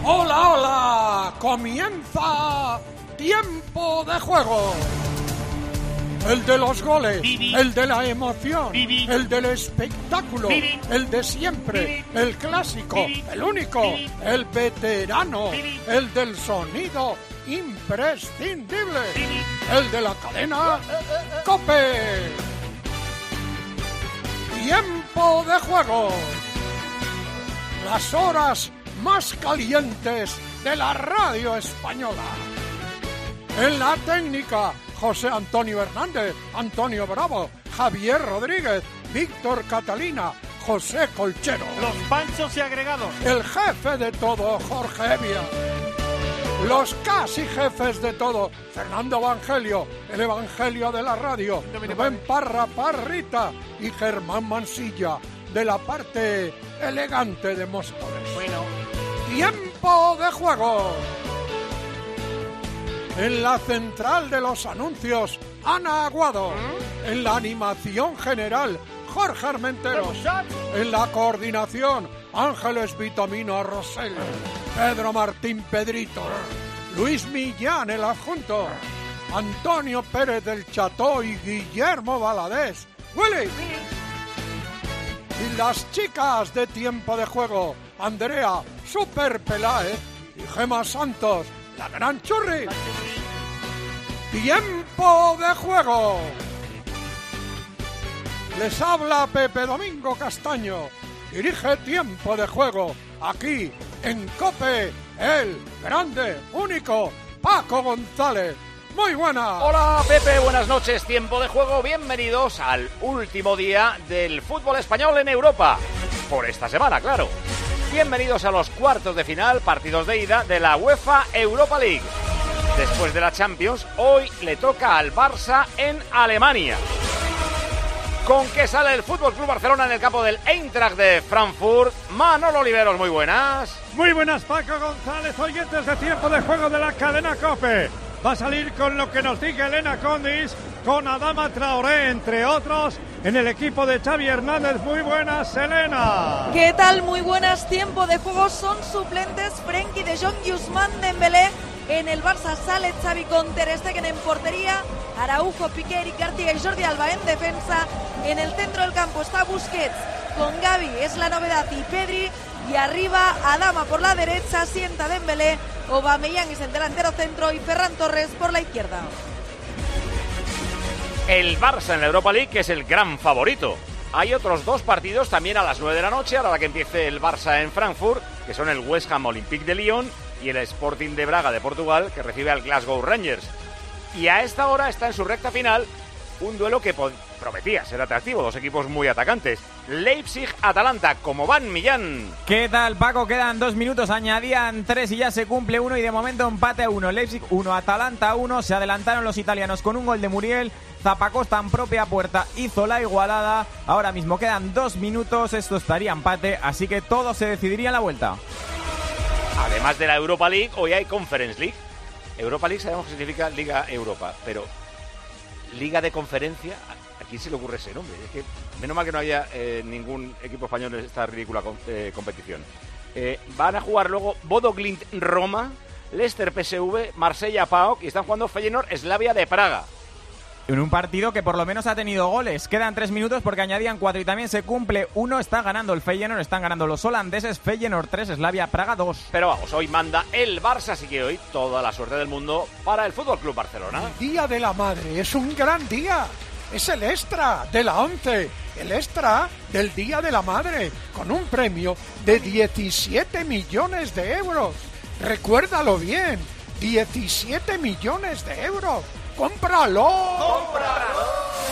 ¡Hola, hola! ¡Comienza Tiempo de Juego! El de los goles, el de la emoción, el del espectáculo, el de siempre, el clásico, el único, el veterano, el del sonido imprescindible, el de la cadena COPE. Tiempo de Juego. Las horas más calientes de la radio española. En la técnica, José Antonio Hernández, Antonio Bravo, Javier Rodríguez, Víctor Catalina, José Colchero. Los panchos y agregados. El jefe de todo, Jorge Evia. Los casi jefes de todo, Fernando Evangelio, el Evangelio de la radio, Rubén Parra Parrita y Germán Mansilla, de la parte elegante de Móstoles. Bueno. Tiempo de Juego. En la central de los anuncios, Ana Aguado. En la animación general, Jorge Armenteros. En la coordinación, Ángeles Vitamina Rosell. Pedro Martín Pedrito. Luis Millán, el adjunto. Antonio Pérez del Cható y Guillermo Valadés. ¡Willy! Y las chicas de Tiempo de Juego, Andrea Super Peláez y Gema Santos, la gran Churri. Tiempo de Juego. Les habla Pepe Domingo Castaño. Dirige Tiempo de Juego aquí en COPE, el grande, único Paco González. Muy buenas. Hola Pepe, buenas noches. Tiempo de Juego. Bienvenidos al último día del fútbol español en Europa. Por esta semana, claro. Bienvenidos a los cuartos de final, partidos de ida de la UEFA Europa League. Después de la Champions, hoy le toca al Barça en Alemania. ¿Con qué sale el FC Barcelona en el campo del Eintracht de Frankfurt? Manolo Oliveros, muy buenas. Muy buenas, Paco González, oyentes de Tiempo de Juego de la cadena COPE. Va a salir con lo que nos diga Elena Condis, con Adama Traoré, entre otros, en el equipo de Xavi Hernández. Muy buenas, Elena. ¿Qué tal? Muy buenas. Tiempo de Juego. Son suplentes Frenkie de Jong y Ousmane Dembélé. En el Barça sale Xavi con Ter Stegen en portería, Araujo, Piqué, Eric García y Jordi Alba en defensa. En el centro del campo está Busquets con Gavi, es la novedad, y Pedri. Y arriba Adama por la derecha, sienta Dembélé, Aubameyang es el delantero centro y Ferran Torres por la izquierda. El Barça en la Europa League, que es el gran favorito. Hay otros dos partidos también a las 9 de la noche, a la hora que empiece el Barça en Frankfurt, que son el West Ham Olympique de Lyon y el Sporting de Braga de Portugal, que recibe al Glasgow Rangers. Y a esta hora está en su recta final un duelo que prometía ser atractivo, dos equipos muy atacantes. Leipzig-Atalanta, ¿cómo van, Millán? ¿Qué tal, Paco? Quedan 2 minutos, añadían 3 y ya se cumple 1 y de momento empate a 1. Leipzig 1, Atalanta 1, se adelantaron los italianos con un gol de Muriel. Zappacosta en propia puerta hizo la igualada. Ahora mismo quedan 2 minutos, esto estaría empate, así que todo se decidiría en la vuelta. Además de la Europa League, hoy hay Conference League. Europa League sabemos que significa Liga Europa, pero Liga de Conferencia, ¿a quién se le ocurre ese nombre? Es que menos mal que no haya ningún equipo español en esta ridícula competición. Van a jugar luego Bodo Glimt Roma, Leicester PSV, Marsella PAOK y están jugando Feyenoord Slavia de Praga. En un partido que por lo menos ha tenido goles. Quedan 3 minutos porque añadían 4 y también se cumple 1. Está ganando el Feyenoord, están ganando los holandeses. Feyenoord 3, Slavia Praga 2. Pero vamos, hoy manda el Barça, así que hoy toda la suerte del mundo para el FC Barcelona. El Día de la Madre es un gran día. Es el extra de la 11. El extra del Día de la Madre, con un premio de 17 millones de euros. Recuérdalo bien, 17 millones de euros. ¡Cómpralo! ¡Cómpralo!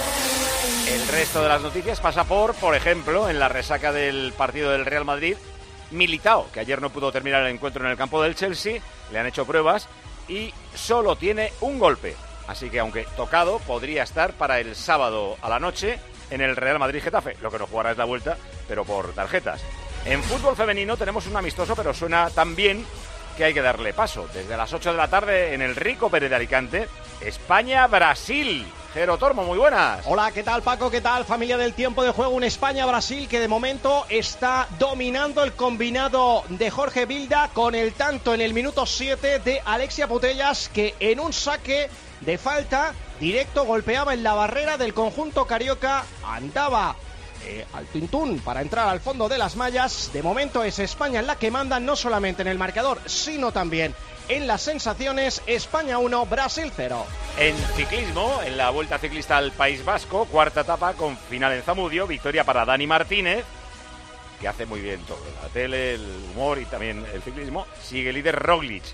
El resto de las noticias pasa por ejemplo, en la resaca del partido del Real Madrid, Militao, que ayer no pudo terminar el encuentro en el campo del Chelsea, le han hecho pruebas y solo tiene un golpe. Así que, aunque tocado, podría estar para el sábado a la noche en el Real Madrid-Getafe. Lo que no jugará es la vuelta, pero por tarjetas. En fútbol femenino tenemos un amistoso, pero suena tan bien que hay que darle paso. Desde las 8 de la tarde en el Rico Pérez de Alicante, España-Brasil. Jero Tormo, muy buenas. Hola, ¿qué tal Paco? ¿Qué tal familia del tiempo de juego? Un España-Brasil que de momento está dominando el combinado de Jorge Vilda con el tanto en el minuto 7 de Alexia Putellas, que en un saque de falta directo golpeaba en la barrera del conjunto carioca, andaba al tuntún para entrar al fondo de las mallas. De momento es España la que manda, no solamente en el marcador, sino también en las sensaciones. España 1, Brasil 0. En ciclismo, en la Vuelta Ciclista al País Vasco, cuarta etapa con final en Zamudio, victoria para Dani Martínez, que hace muy bien todo, la tele, el humor y también el ciclismo. Sigue líder Roglic.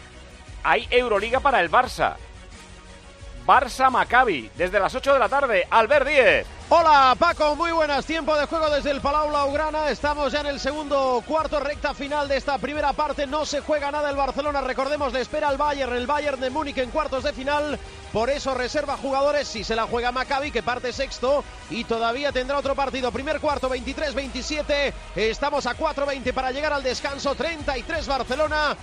Hay Euroliga para el Barça. Barça-Maccabi, desde las 8 de la tarde. Albert Díez. Hola Paco, muy buenas, tiempo de juego desde el Palau Blaugrana, estamos ya en el segundo cuarto, recta final de esta primera parte, no se juega nada el Barcelona, recordemos, le espera el Bayern de Múnich en cuartos de final, por eso reserva jugadores, si se la juega Maccabi, que parte sexto y todavía tendrá otro partido, primer cuarto 23-27, estamos a 4:20 para llegar al descanso, 33 Barcelona,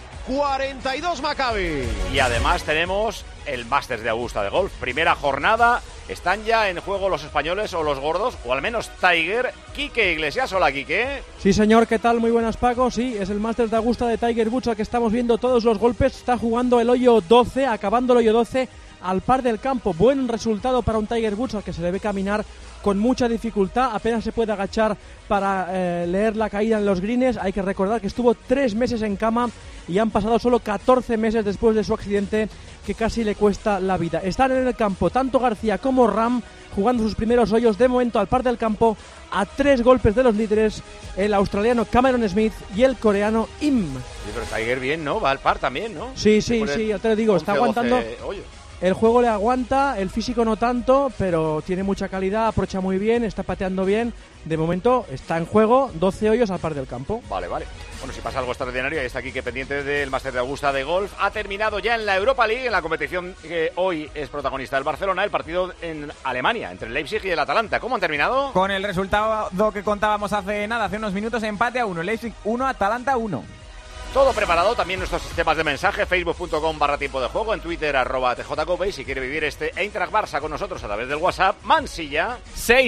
42 Maccabi. Y además tenemos el Masters de Augusta de golf, primera jornada. Están ya en juego los españoles o los gordos, o al menos Tiger. Quique Iglesias, hola Quique. Sí señor, ¿qué tal? Muy buenas Paco, sí, es el Masters de Augusta de Tiger Woods al que estamos viendo todos los golpes, está jugando el hoyo 12, acabando el hoyo 12 al par del campo, buen resultado para un Tiger Woods al que se debe caminar con mucha dificultad, apenas se puede agachar para leer la caída en los greens. Hay que recordar que estuvo 3 meses en cama y han pasado solo 14 meses después de su accidente que casi le cuesta la vida. Están en el campo tanto García como Ram jugando sus primeros hoyos, de momento al par del campo, a 3 golpes de los líderes, el australiano Cameron Smith y el coreano Im. Sí, pero Tiger bien, ¿no? Va al par también, ¿no? Sí, ya te lo digo, 11, está aguantando. 12 hoyos. El juego le aguanta, el físico no tanto, pero tiene mucha calidad, aprocha muy bien, está pateando bien. De momento está en juego, 12 hoyos al par del campo. Vale. Bueno, si pasa algo extraordinario, ahí está Quique pendiente del Máster de Augusta de golf. Ha terminado ya en la Europa League, en la competición que hoy es protagonista del Barcelona, el partido en Alemania, entre el Leipzig y el Atalanta. ¿Cómo han terminado? Con el resultado que contábamos hace unos minutos, empate a 1, Leipzig 1, Atalanta 1. Todo preparado, también nuestros sistemas de mensaje, facebook.com/tiempo de juego, en Twitter @tjcope, y si quiere vivir este Eintracht Barça con nosotros a través del WhatsApp, Mansilla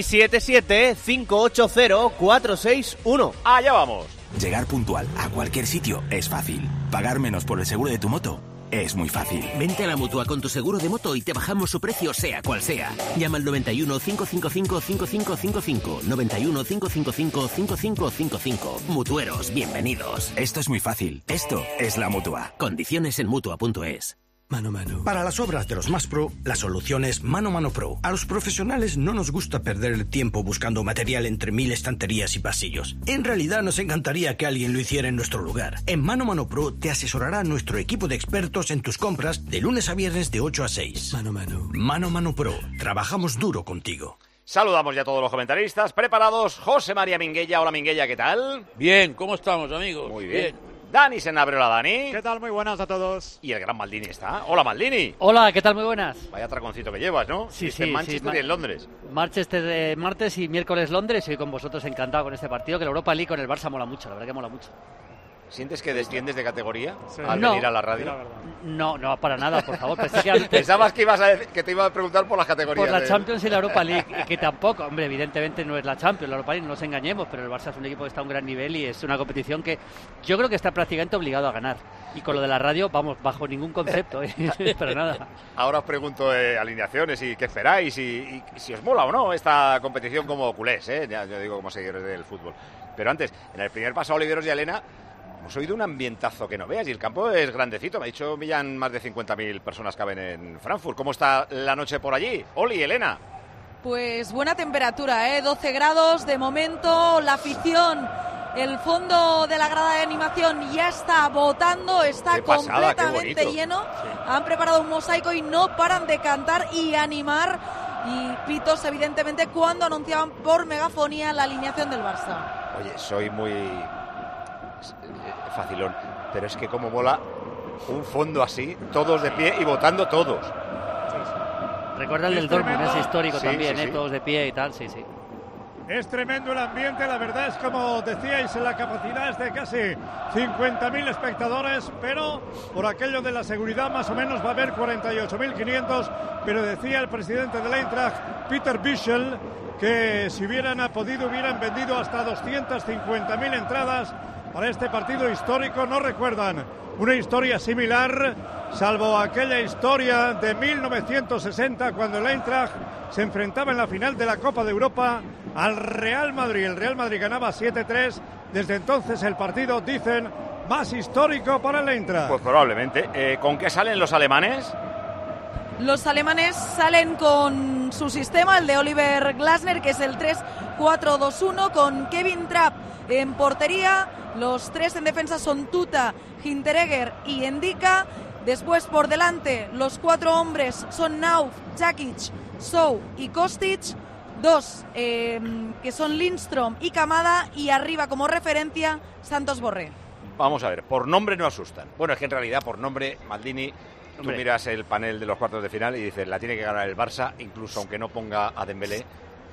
677-580-461. Allá vamos. Llegar puntual a cualquier sitio es fácil. Pagar menos por el seguro de tu moto es muy fácil. Vente a la Mutua con tu seguro de moto y te bajamos su precio sea cual sea. Llama al 91 555 5555. 91 555 5555. Mutueros, bienvenidos. Esto es muy fácil. Esto es la Mutua. Condiciones en Mutua.es. Mano Mano. Para las obras de los más pro, la solución es Mano Mano Pro. A los profesionales no nos gusta perder el tiempo buscando material entre 1000 estanterías y pasillos. En realidad nos encantaría que alguien lo hiciera en nuestro lugar. En Mano Mano Pro te asesorará nuestro equipo de expertos en tus compras de lunes a viernes de 8 a 6. Mano Mano. Mano Mano Pro. Trabajamos duro contigo. Saludamos ya a todos los comentaristas. ¿Preparados? José María Minguella. Hola Minguella, ¿qué tal? Bien, ¿cómo estamos, amigos? Muy bien. Dani Senabre, hola Dani. ¿Qué tal? Muy buenas a todos. Y el gran Maldini está. Hola Maldini. Hola, ¿qué tal? Muy buenas. Vaya traconcito que llevas, ¿no? Sí, en Manchester y en Londres. Manchester martes y miércoles Londres, y con vosotros encantado con este partido, que la Europa League con el Barça mola mucho, la verdad que mola mucho. ¿Sientes que desciendes de categoría al venir a la radio? No, para nada, por favor. Pensabas que te iba a preguntar por las categorías. Por la Champions y la Europa League, que tampoco, hombre, evidentemente no es la Champions, la Europa League, no nos engañemos, pero el Barça es un equipo que está a un gran nivel y es una competición que yo creo que está prácticamente obligado a ganar. Y con lo de la radio, vamos, bajo ningún concepto, para nada. Ahora os pregunto alineaciones y qué esperáis y si os mola o no esta competición como culés, ya yo digo como seguidores del fútbol. Pero antes, en el primer paso, Oliveros y Elena, hemos oído un ambientazo que no veas y el campo es grandecito. Me ha dicho Millán, más de 50.000 personas caben en Frankfurt. ¿Cómo está la noche por allí? Oli, Elena. Pues buena temperatura, 12 grados de momento. La afición, el fondo de la grada de animación ya está botando, está completamente lleno. Sí. Han preparado un mosaico y no paran de cantar y animar. Y pitos, evidentemente, cuando anunciaban por megafonía la alineación del Barça. Oye, soy muy facilón, pero es que como mola un fondo así, todos de pie y votando todos. Recuerda el del Dortmund, es histórico también, todos de pie y tal, sí. Es tremendo el ambiente, la verdad es, como decíais, la capacidad es de casi 50.000 espectadores, pero por aquello de la seguridad más o menos va a haber 48.500, pero decía el presidente del Eintracht, Peter Bischel, que si hubieran podido hubieran vendido hasta 250.000 entradas para este partido histórico. No recuerdan una historia similar, salvo aquella historia de 1960 cuando el Eintracht se enfrentaba en la final de la Copa de Europa al Real Madrid. El Real Madrid ganaba 7-3. Desde entonces el partido, dicen, más histórico para el Eintracht. Pues probablemente. ¿Con qué salen los alemanes? Los alemanes salen con su sistema, el de Oliver Glasner, que es el 3-4-2-1, con Kevin Trapp en portería. Los tres en defensa son Tuta, Hinteregger y Endika. Después por delante los cuatro hombres son Nauf, Jakic, Sou y Kostic. Dos que son Lindström y Kamada, y arriba como referencia Santos Borré. Vamos a ver, por nombre no asustan. Bueno, es que en realidad por nombre, Maldini, tú miras el panel de los cuartos de final y dices, la tiene que ganar el Barça, incluso aunque no ponga a Dembélé.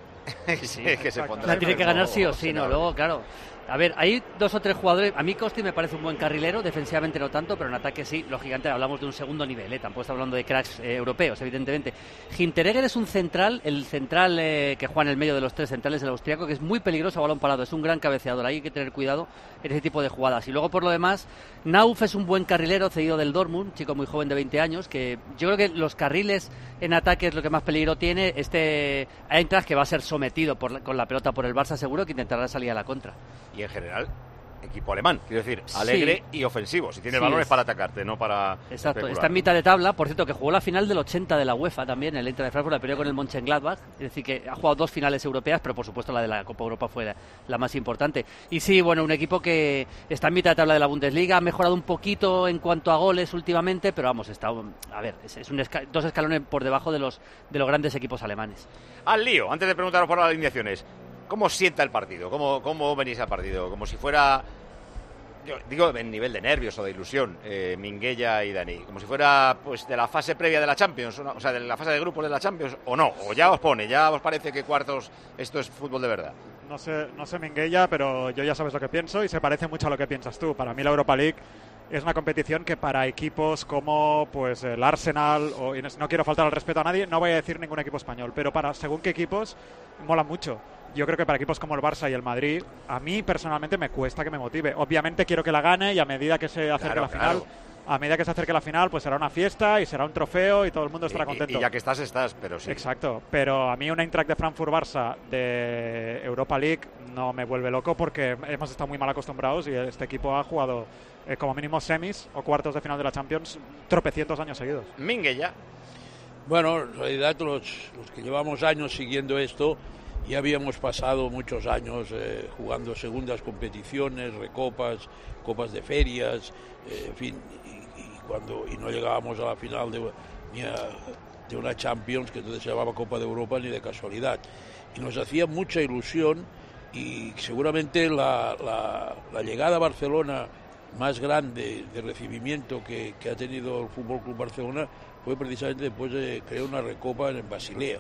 Sí, que se pondrá. La tiene que ganar sí o sí, ¿no? Luego, claro. A ver, hay dos o tres jugadores. A mí Costi me parece un buen carrilero, defensivamente no tanto, pero en ataque sí. Lógicamente hablamos de un segundo nivel, tampoco estamos hablando de cracks europeos, evidentemente. Hinteregger es un central, el central que juega en el medio de los tres centrales del austriaco, que es muy peligroso a balón parado, es un gran cabeceador. Ahí hay que tener cuidado en ese tipo de jugadas. Y luego, por lo demás, Nauf es un buen carrilero cedido del Dortmund, chico muy joven de 20 años, que yo creo que los carriles en ataque es lo que más peligro tiene. Este Eintracht, que va a ser sometido con la pelota por el Barça, seguro que intentará salir a la contra. Y en general, equipo alemán, quiero decir, alegre y ofensivo. Si tiene balones para atacarte, no para Exacto, especular. Está en mitad de tabla, por cierto, que jugó la final del 80 de la UEFA también, el Eintracht de Frankfurt, la perdió con el Mönchengladbach, es decir, que ha jugado dos finales europeas, pero por supuesto la de la Copa Europa fue la más importante. Y sí, bueno, un equipo que está en mitad de tabla de la Bundesliga, ha mejorado un poquito en cuanto a goles últimamente, pero vamos, está, a ver, es dos escalones por debajo de los grandes equipos alemanes. Al lío, antes de preguntaros por las alineaciones, ¿cómo sienta el partido? ¿Cómo venís al partido? Como si fuera, yo digo, en nivel de nervios o de ilusión, Minguella y Dani, como si fuera pues de la fase previa de la Champions, o sea, de la fase de grupos de la Champions, o no, o ya os parece que cuartos esto es fútbol de verdad. No sé Minguella, pero yo ya sabes lo que pienso y se parece mucho a lo que piensas tú. Para mí la Europa League es una competición que para equipos como pues el Arsenal, y no quiero faltar al respeto a nadie, no voy a decir ningún equipo español, pero para según qué equipos mola mucho. Yo creo que para equipos como el Barça y el Madrid, a mí personalmente me cuesta que me motive. Obviamente quiero que la gane y a medida que se acerque la final, a medida que se acerque la final, pues será una fiesta y será un trofeo y todo el mundo estará contento. Y ya que estás, pero sí. Exacto, pero a mí un Eintracht de Frankfurt-Barça de Europa League no me vuelve loco porque hemos estado muy mal acostumbrados y este equipo ha jugado como mínimo semis o cuartos de final de la Champions tropecientos años seguidos. Minguella. Bueno, en realidad los que llevamos años siguiendo esto, ya habíamos pasado muchos años jugando segundas competiciones, recopas, copas de ferias, en fin, y no llegábamos a la final de una Champions, que entonces se llamaba Copa de Europa, ni de casualidad. Y nos hacía mucha ilusión, y seguramente la llegada a Barcelona más grande de recibimiento que ha tenido el Fútbol Club Barcelona fue precisamente después de crear una recopa en Basilea.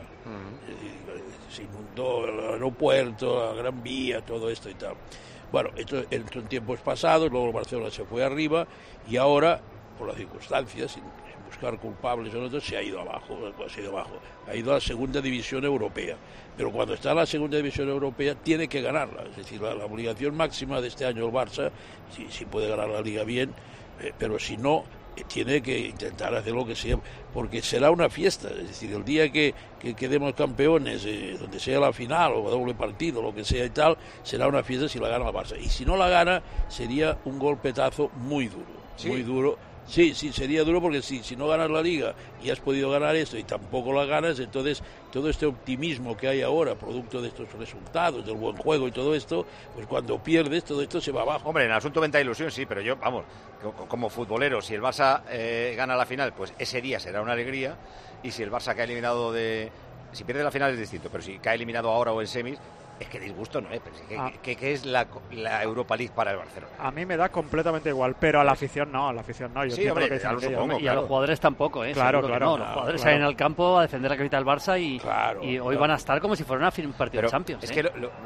Se inundó el aeropuerto, la Gran Vía, todo esto y tal. Bueno, esto en tiempos pasados, luego Barcelona se fue arriba y ahora, por las circunstancias, sin buscar culpables o no, se ha ido abajo, ha ido a la segunda división europea. Pero cuando está en la segunda división europea tiene que ganarla, es decir, la obligación máxima de este año el Barça, si puede ganar la Liga bien, pero si no, tiene que intentar hacer lo que sea, porque será una fiesta, es decir, el día que quedemos campeones, donde sea la final o doble partido, lo que sea y tal, será una fiesta si la gana el Barça, y si no la gana sería un golpetazo muy duro, ¿sí? Muy duro. Sí, sería duro porque si no ganas la Liga y has podido ganar esto y tampoco la ganas, entonces todo este optimismo que hay ahora, producto de estos resultados, del buen juego y todo esto, pues cuando pierdes todo esto se va abajo. Hombre, en el asunto venta ilusión sí, pero yo, vamos, como futbolero, si el Barça gana la final, pues ese día será una alegría, y si el Barça cae eliminado si pierde la final es distinto, pero si cae eliminado ahora o en semis, Es que disgusto no es, pero ¿qué es la Europa League para el Barcelona? A mí me da completamente igual, pero a la afición no, Yo sí, hombre, que lo supongo, y a los jugadores tampoco, Claro. No, los jugadores salen al campo a defender la camiseta del Barça y hoy van a estar como si fuera un partido de Champions. Es que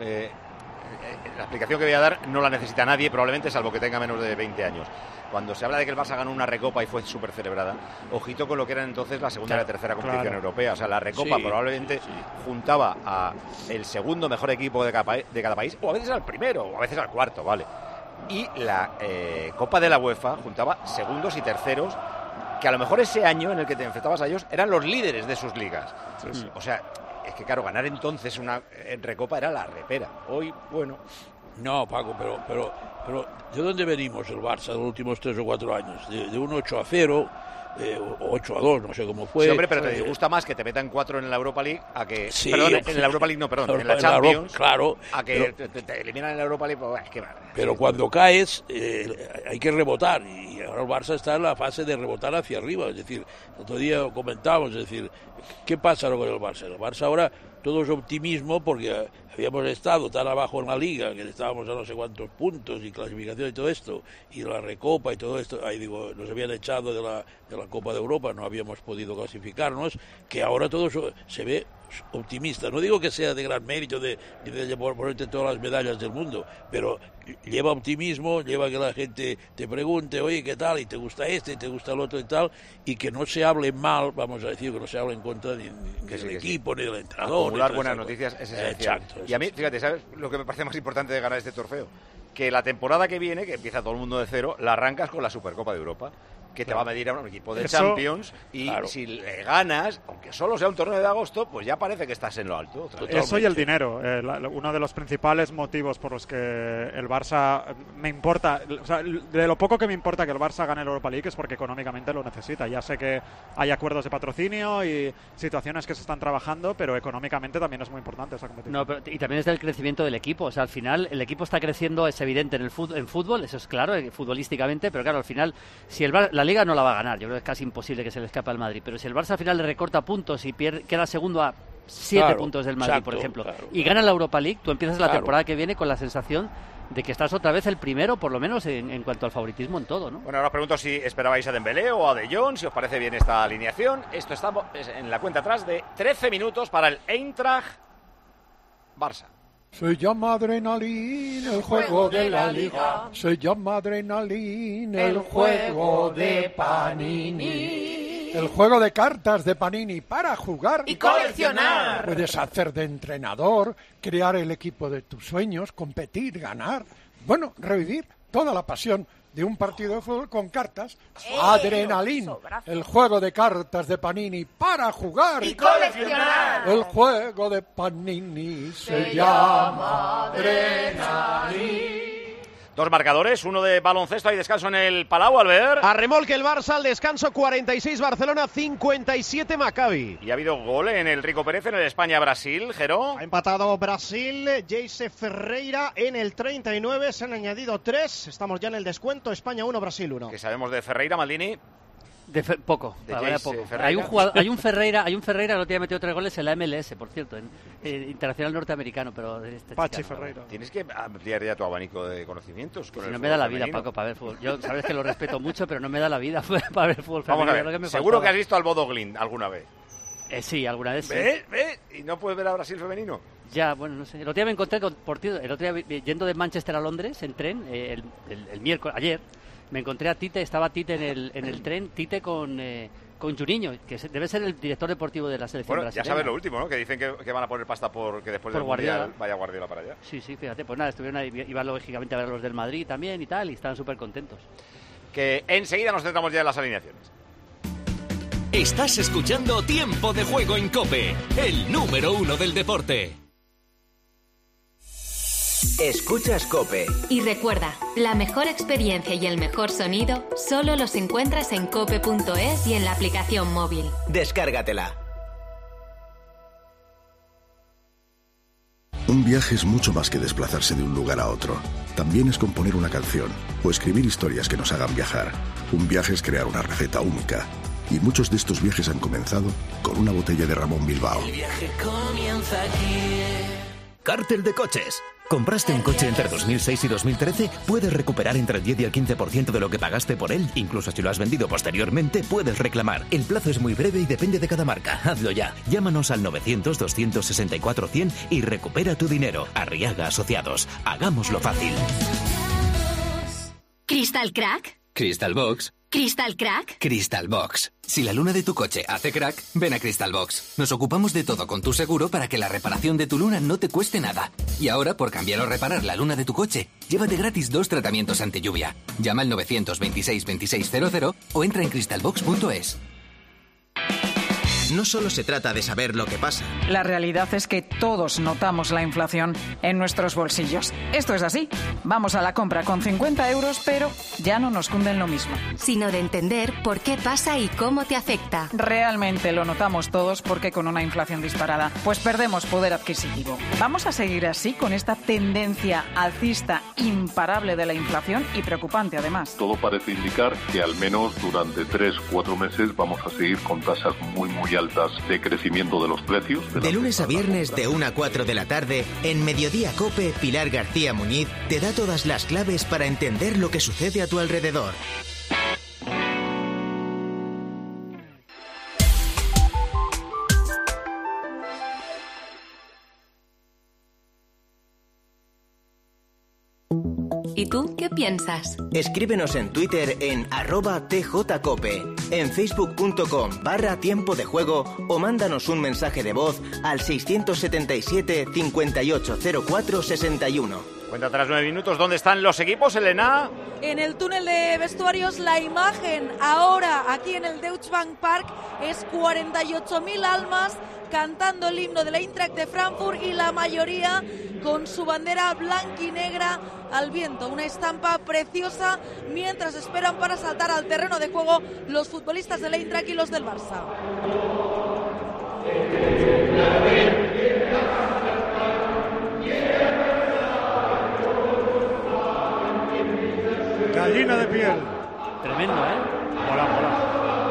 la explicación que voy a dar no la necesita nadie, probablemente, salvo que tenga menos de 20 años. Cuando se habla de que el Barça ganó una Recopa y fue súper celebrada, ojito con lo que era entonces la segunda y la tercera competición europea. O sea, la Recopa probablemente juntaba a el segundo mejor equipo de cada país, o a veces al primero, o a veces al cuarto, ¿vale? Y la Copa de la UEFA juntaba segundos y terceros, que a lo mejor ese año en el que te enfrentabas a ellos eran los líderes de sus ligas. O sea, es que claro, ganar entonces una Recopa era la repera. Hoy, bueno... No, Paco, pero ¿de dónde venimos el Barça de los últimos 3 o 4 años? De un 8-0, o 8-2, no sé cómo fue. Sí, hombre, pero te disgusta más que te metan 4 en la Europa League a que... Sí, perdón, en la Europa League no, perdón, en la Champions. Claro. A que te eliminan en la Europa League, pues, qué mal. Pero cuando caes, hay que rebotar. Y ahora el Barça está en la fase de rebotar hacia arriba. Es decir, el otro día comentábamos, es decir, ¿qué pasa con el Barça? El Barça ahora todo es optimismo porque habíamos estado tan abajo en la Liga, que estábamos a no sé cuántos puntos y clasificación y todo esto, y la Recopa y todo esto, ahí digo, nos habían echado de la Copa de Europa, no habíamos podido clasificarnos, que ahora todo se ve optimista. No digo que sea de gran mérito de ponerte todas las medallas del mundo, pero lleva optimismo, lleva que la gente te pregunte, oye, ¿qué tal? Y te gusta este, y te gusta el otro y tal, y que no se hable mal, vamos a decir, que no se hable en contra ni del equipo, ni del entrenador. Acumular buenas noticias es esencial. Exacto. Y a mí, fíjate, ¿sabes lo que me parece más importante de ganar este trofeo? Que la temporada que viene, que empieza todo el mundo de cero, la arrancas con la Supercopa de Europa, que te va a medir a un equipo de Champions, y si le ganas, aunque solo sea un torneo de agosto, pues ya parece que estás en lo alto. Eso y el dinero, uno de los principales motivos por los que el Barça me importa, o sea, de lo poco que me importa que el Barça gane la Europa League es porque económicamente lo necesita. Ya sé que hay acuerdos de patrocinio y situaciones que se están trabajando, pero económicamente también es muy importante esa competición. No, y también es del crecimiento del equipo, o sea, al final el equipo está creciendo, es evidente en fútbol, eso es claro, futbolísticamente, pero claro, al final, si la Liga no la va a ganar, yo creo que es casi imposible que se le escape al Madrid, pero si el Barça al final le recorta puntos y queda segundo a 7 puntos del Madrid, por ejemplo, y gana la Europa League, tú empiezas la temporada que viene con la sensación de que estás otra vez el primero, por lo menos en cuanto al favoritismo en todo, ¿no? Bueno, ahora os pregunto si esperabais a Dembélé o a De Jong, si os parece bien esta alineación. Esto está en la cuenta atrás de 13 minutos para el Eintracht Barça. Se llama Adrenalina el juego de la Liga. Se llama Adrenalina el juego de Panini. El juego de cartas de Panini para jugar y coleccionar. Puedes hacer de entrenador, crear el equipo de tus sueños, competir, ganar. Bueno, revivir toda la pasión de un partido de fútbol con cartas. Adrenalina, el juego de cartas de Panini para jugar y coleccionar. El juego de Panini se llama Adrenalina. Dos marcadores, uno de baloncesto, hay descanso en el Palau, Albert. A remolque el Barça, al descanso 46 Barcelona, 57 Maccabi. Y ha habido gol en el Rico Pérez en el España-Brasil, Jero. Ha empatado Brasil, Jayce Ferreira en el 39, se han añadido 3, estamos ya en el descuento, España 1, Brasil 1. ¿Qué sabemos de Ferreira, Maldini? Poco. Hay un Ferreira que no tiene metido 3 goles en la MLS, por cierto, en internacional norteamentrero, pero Pachi Ferreira. Tienes que ampliar ya tu abanico de conocimientos. Si no me da la vida, Paco, para ver fútbol. Yo sabes que lo respeto mucho, pero no me da la vida para ver fútbol. Vamos a ver, seguro que has visto al Bodo Glimt alguna vez. Sí, alguna vez sí. ¿Ve? ¿Y no puedes ver a Brasil femenino? Ya, bueno, no sé. El otro día me encontré yendo de Manchester a Londres en tren, el miércoles, ayer. Me encontré a Tite, estaba Tite en el tren, Tite con Juninho, que debe ser el director deportivo de la selección brasileña. Ya sabes lo último, ¿no? Que dicen que van a poner pasta porque después del Mundial vaya Guardiola para allá. Sí, fíjate, pues nada, estuvieron ahí, iban lógicamente a ver a los del Madrid también y tal, y estaban súper contentos. Que enseguida nos centramos ya en las alineaciones. Estás escuchando Tiempo de Juego en COPE, el número 1 del deporte. Escuchas COPE. Y recuerda, la mejor experiencia y el mejor sonido solo los encuentras en cope.es y en la aplicación móvil. Descárgatela. Un viaje es mucho más que desplazarse de un lugar a otro. También es componer una canción o escribir historias que nos hagan viajar. Un viaje es crear una receta única. Y muchos de estos viajes han comenzado con una botella de Ramón Bilbao. El viaje comienza aquí. Cártel de coches. ¿Compraste un coche entre 2006 y 2013? Puedes recuperar entre el 10 y el 15% de lo que pagaste por él. Incluso si lo has vendido posteriormente, puedes reclamar. El plazo es muy breve y depende de cada marca. Hazlo ya. Llámanos al 900-264-100 y recupera tu dinero. Arriaga Asociados. Hagámoslo fácil. ¿Crystal Crack? Crystal Box. ¿Crystal Crack? Crystal Box. Si la luna de tu coche hace crack, ven a Crystal Box. Nos ocupamos de todo con tu seguro para que la reparación de tu luna no te cueste nada. Y ahora, por cambiar o reparar la luna de tu coche, llévate gratis 2 tratamientos ante lluvia. Llama al 926 2600 o entra en crystalbox.es. No solo se trata de saber lo que pasa. La realidad es que todos notamos la inflación en nuestros bolsillos. Esto es así. Vamos a la compra con 50 euros, pero ya no nos cunden lo mismo. Sino de entender por qué pasa y cómo te afecta. Realmente lo notamos todos porque con una inflación disparada, pues perdemos poder adquisitivo. ¿Vamos a seguir así con esta tendencia alcista imparable de la inflación y preocupante además? Todo parece indicar que al menos durante 3-4 meses vamos a seguir con tasas muy altas de crecimiento de los precios. De lunes a viernes de 1 a 4 de la tarde, en Mediodía COPE, Pilar García Muñiz te da todas las claves para entender lo que sucede a tu alrededor. ¿Y tú qué piensas? Escríbenos en Twitter en @tjcope, en facebook.com/tiempo de juego o mándanos un mensaje de voz al 677 5804 61. Cuenta tras 9 minutos, ¿dónde están los equipos, Elena? En el túnel de vestuarios, la imagen ahora aquí en el Deutsche Bank Park es 48.000 almas cantando el himno del Eintracht de Frankfurt y la mayoría con su bandera blanquinegra al viento. Una estampa preciosa mientras esperan para saltar al terreno de juego los futbolistas del Eintracht y los del Barça. Gallina de piel. Tremendo, ¿eh? Mola.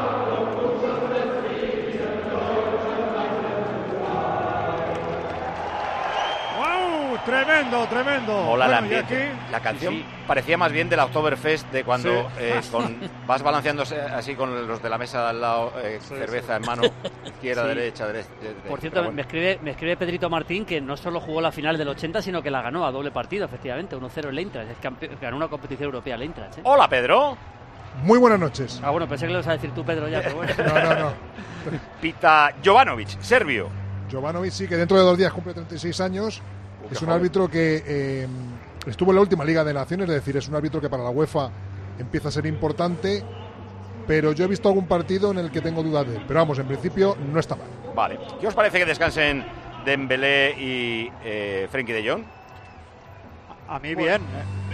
Tremendo. Mola el ambiente. La canción parecía más bien de la Oktoberfest, de cuando vas balanceándose así con los de la mesa de al lado, cerveza en mano, izquierda, derecha. Por cierto, me escribe Pedrito Martín que no solo jugó la final del 80, sino que la ganó a doble partido, efectivamente, 1-0 el Eintracht. Es que ganó una competición europea el Eintracht. Hola, Pedro. Muy buenas noches. Bueno, pensé que lo ibas a decir tú, Pedro, ya, pero bueno. No. Pita Jovanovic, serbio. Jovanovic, sí, que dentro de 2 días cumple 36 años. Es un árbitro que estuvo en la última Liga de Naciones, es decir, es un árbitro que para la UEFA empieza a ser importante, pero yo he visto algún partido en el que tengo dudas de él. Pero vamos, en principio no está mal. Vale. ¿Qué os parece que descansen Dembélé y Frenkie de Jong? A mí bien.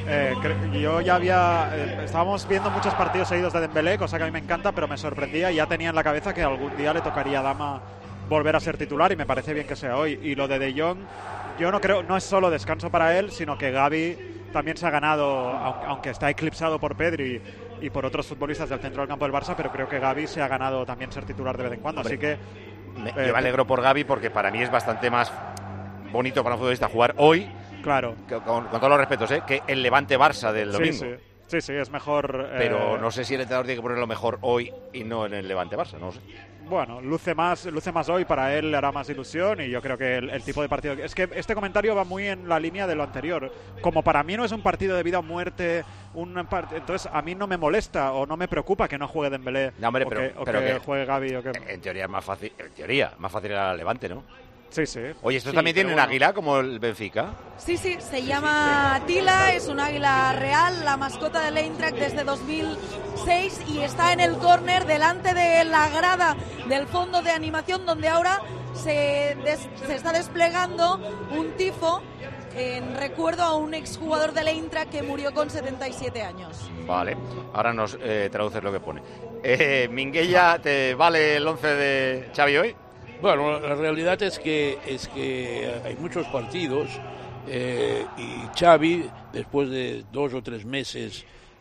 Yo ya estábamos viendo muchos partidos seguidos de Dembélé, cosa que a mí me encanta, pero me sorprendía. Ya tenía en la cabeza que algún día le tocaría a Dama volver a ser titular y me parece bien que sea hoy. Y lo de Jong, yo no creo, no es solo descanso para él, sino que Gavi también se ha ganado, aunque está eclipsado por Pedri y por otros futbolistas del centro del campo del Barça, pero creo que Gavi se ha ganado también ser titular de vez en cuando. Hombre, así que yo me alegro por Gavi porque para mí es bastante más bonito para un futbolista jugar hoy, claro, con todos los respetos, que el Levante Barça del domingo. Sí, es mejor. Pero no sé si el entrenador tiene que ponerlo mejor hoy y no en el Levante Barça, no sé. Bueno, luce más hoy, para él le hará más ilusión y yo creo que el tipo de partido... Es que este comentario va muy en la línea de lo anterior. Como para mí no es un partido de vida o muerte, entonces a mí no me molesta o no me preocupa que no juegue Dembélé o que juegue Gavi. En teoría es más fácil era el Levante, ¿no? Sí. Oye, ¿estos también tienen un águila como el Benfica? Sí, se llama Tila, es un águila real, la mascota del Eintracht desde 2006 y está en el córner delante de la grada del fondo de animación donde ahora se está desplegando un tifo en recuerdo a un exjugador del Eintracht que murió con 77 años. Vale, ahora nos traduces lo que pone. Minguella, ¿te vale el 11 de Xavi hoy? Bueno, la realidad es que hay muchos partidos y Xavi, después de 2 o 3 meses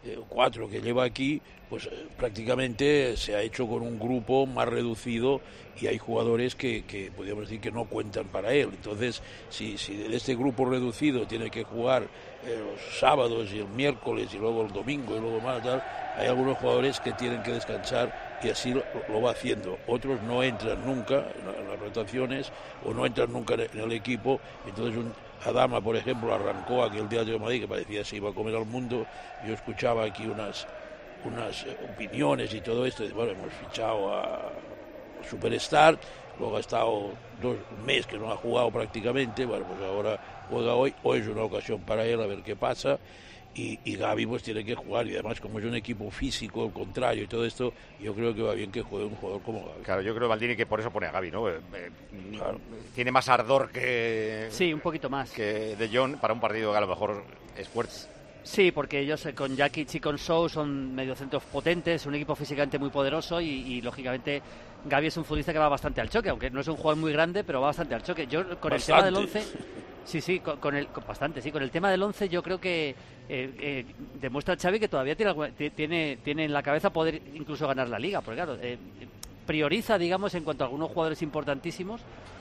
4 que lleva aquí, pues prácticamente se ha hecho con un grupo más reducido y hay jugadores que podríamos decir que no cuentan para él. Entonces, si de este grupo reducido tiene que jugar los sábados y el miércoles y luego el domingo y luego más tal, hay algunos jugadores que tienen que descansar y así lo va haciendo. Otros no entran nunca en las rotaciones o no entran nunca en el equipo. Entonces Adama, por ejemplo, arrancó aquel día de Madrid que parecía que se iba a comer al mundo. Yo escuchaba aquí unas opiniones y todo esto. Bueno, hemos fichado a Superstar, luego ha estado un mes que no ha jugado prácticamente. Bueno, pues ahora juega hoy es una ocasión para él a ver qué pasa. Y Gavi pues tiene que jugar, y además como es un equipo físico, el contrario y todo esto, yo creo que va bien que juegue un jugador como Gavi. Claro, yo creo, Maldini, que por eso pone a Gavi, ¿no? Claro. Tiene más ardor que... Sí, un poquito más. Que De Jong para un partido que a lo mejor es fuerte. Sí, porque ellos con Jakic y con Shaw son mediocentros potentes, un equipo físicamente muy poderoso y lógicamente Gavi es un futbolista que va bastante al choque, aunque no es un jugador muy grande, pero va bastante al choque. Yo con bastante. El tema del 11... Sí, con el tema del 11 yo creo que demuestra Xavi que todavía tiene en la cabeza poder incluso ganar la Liga, porque claro, prioriza, digamos, en cuanto a algunos jugadores importantísimos,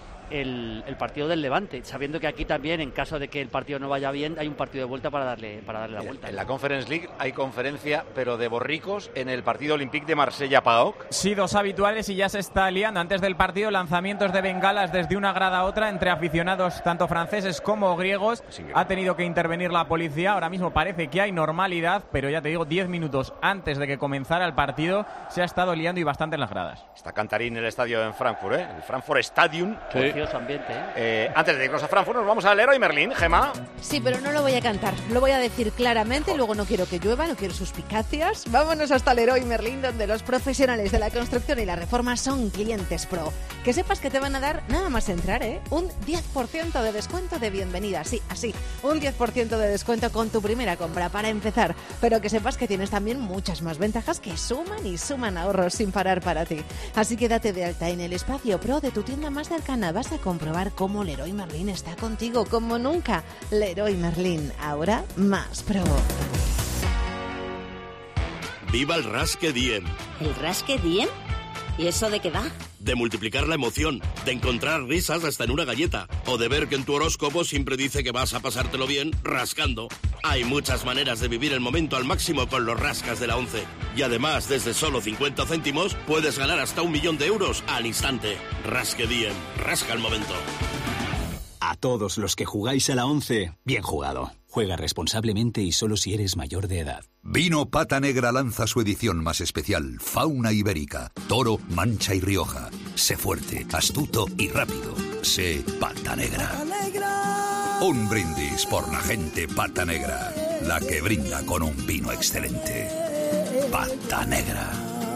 el partido del Levante, sabiendo que aquí también, en caso de que el partido no vaya bien, hay un partido de vuelta para darle la vuelta. En la Conference League hay conferencia, pero de borricos, en el partido Olympique de Marsella-PAOK. Sí, 2 habituales y ya se está liando. Antes del partido, lanzamientos de bengalas desde una grada a otra entre aficionados tanto franceses como griegos. Ha tenido que intervenir la policía. Ahora mismo parece que hay normalidad, pero ya te digo, 10 minutos antes de que comenzara el partido se ha estado liando y bastante en las gradas. Está Cantarín en el estadio en Frankfurt, el Frankfurt Stadium. Sí. Ambiente, antes de irnos a Frankfurt nos vamos al Leroy Merlin, Gemma. Sí, pero no lo voy a cantar, lo voy a decir claramente, luego no quiero que llueva, no quiero suspicacias. Vámonos hasta el Leroy Merlin, donde los profesionales de la construcción y la reforma son clientes pro. Que sepas que te van a dar, nada más entrar, un 10% de descuento de bienvenida, sí, así, un 10% de descuento con tu primera compra para empezar, pero que sepas que tienes también muchas más ventajas que suman y suman ahorros sin parar para ti. Así que date de alta en el espacio pro de tu tienda más cercana, vas a comprobar cómo Leroy Merlin está contigo como nunca. Leroy Merlin, ahora más pro. ¡Viva el Rasque Diem! ¿El Rasque Diem? ¿Y eso de qué va? De multiplicar la emoción, de encontrar risas hasta en una galleta, o de ver que en tu horóscopo siempre dice que vas a pasártelo bien rascando. Hay muchas maneras de vivir el momento al máximo con los rascas de la 11. Y además, desde solo 50 céntimos, puedes ganar hasta 1.000.000 de euros al instante. Rasque Diem, rasca el momento. A todos los que jugáis a la 11, bien jugado. Juega responsablemente y solo si eres mayor de edad. Vino Pata Negra lanza su edición más especial, Fauna Ibérica, Toro, Mancha y Rioja. Sé fuerte, astuto y rápido. Sé Pata Negra. Un brindis por la gente Pata Negra, la que brinda con un vino excelente. Pata Negra.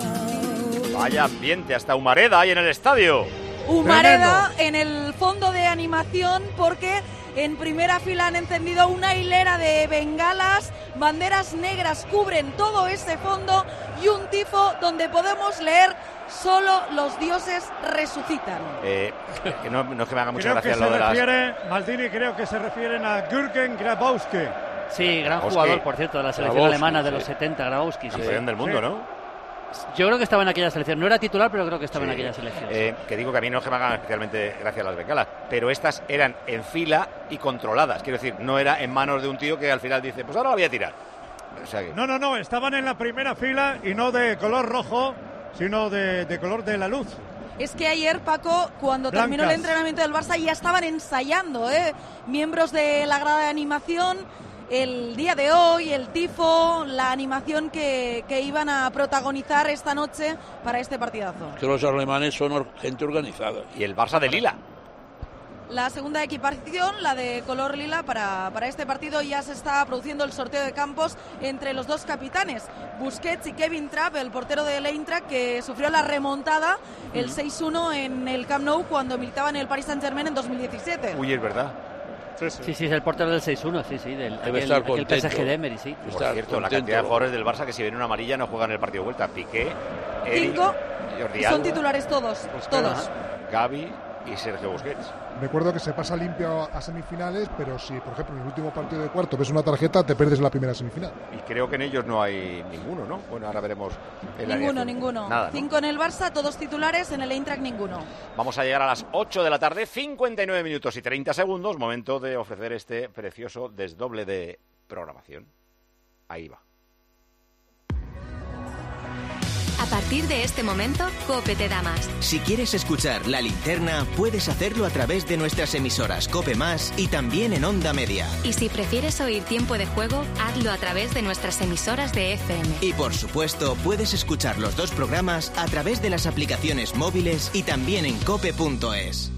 Vaya ambiente, hasta Humareda hay en el estadio. Humareda en el fondo de animación, porque en primera fila han encendido una hilera de bengalas, banderas negras cubren todo ese fondo y un tifo donde podemos leer "Solo los dioses resucitan". Que no es que me haga mucha creo gracia que lo de Maldini, creo que se refieren a Jürgen Grabowski. Sí, gran jugador, por cierto, de la selección alemana de los 70, Grabowski. Campeón del mundo, ¿no? Yo creo que estaba en aquella selección. No era titular, pero creo que estaba en aquella selección. Que digo que a mí no es que me hagan especialmente gracia las bengalas, pero estas eran en fila y controladas. Quiero decir, no era en manos de un tío que al final dice, pues ahora la voy a tirar. O sea que... No, estaban en la primera fila y no de color rojo, sino de color de la luz. Es que ayer, Paco, cuando terminó el entrenamiento del Barça, ya estaban ensayando, miembros de la grada de animación, el día de hoy, el tifo, la animación que iban a protagonizar esta noche para este partidazo. Que los alemanes son gente organizada. Y el Barça de lila. La segunda equipación, la de color lila, para este partido ya se está produciendo el sorteo de campos entre los dos capitanes, Busquets y Kevin Trapp, el portero del Eintracht, que sufrió la remontada, el 6-1 en el Camp Nou cuando militaba en el Paris Saint-Germain en 2017. Uy, es verdad. Sí, es el portero del 6-1, sí, del aquel PSG de Emery, sí. Por cierto, la cantidad de jugadores del Barça que si viene una amarilla no juegan el partido de vuelta. Piqué, 5, Jordi son Alba, titulares todos. Gavi, y Sergio Busquets. Recuerdo que se pasa limpio a semifinales, pero si, por ejemplo, en el último partido de cuarto ves una tarjeta, te pierdes la primera semifinal. Y creo que en ellos no hay ninguno, ¿no? Bueno, ahora veremos. Ninguno. Nada, 5 en el Barça, todos titulares, en el Eintracht ninguno. Vamos a llegar a las 8 de la tarde, 59 minutos y 30 segundos, momento de ofrecer este precioso desdoble de programación. Ahí va. A partir de este momento, COPE te da más. Si quieres escuchar La Linterna, puedes hacerlo a través de nuestras emisoras COPE Más y también en Onda Media. Y si prefieres oír Tiempo de Juego, hazlo a través de nuestras emisoras de FM. Y por supuesto, puedes escuchar los dos programas a través de las aplicaciones móviles y también en cope.es.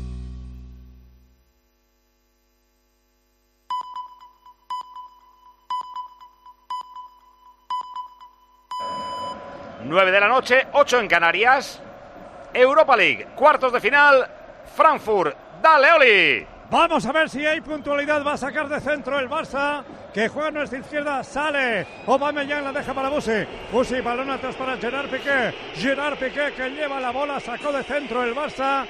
Nueve de la noche, 8 en Canarias. Europa League, cuartos de final, Frankfurt. ¡Dale, Oli! Vamos a ver si hay puntualidad. Va a sacar de centro el Barça, que juega a nuestra izquierda. Sale Aubameyang, la deja para Busi. Busi, balón atrás para Gerard Piqué. Gerard Piqué que lleva la bola, sacó de centro el Barça.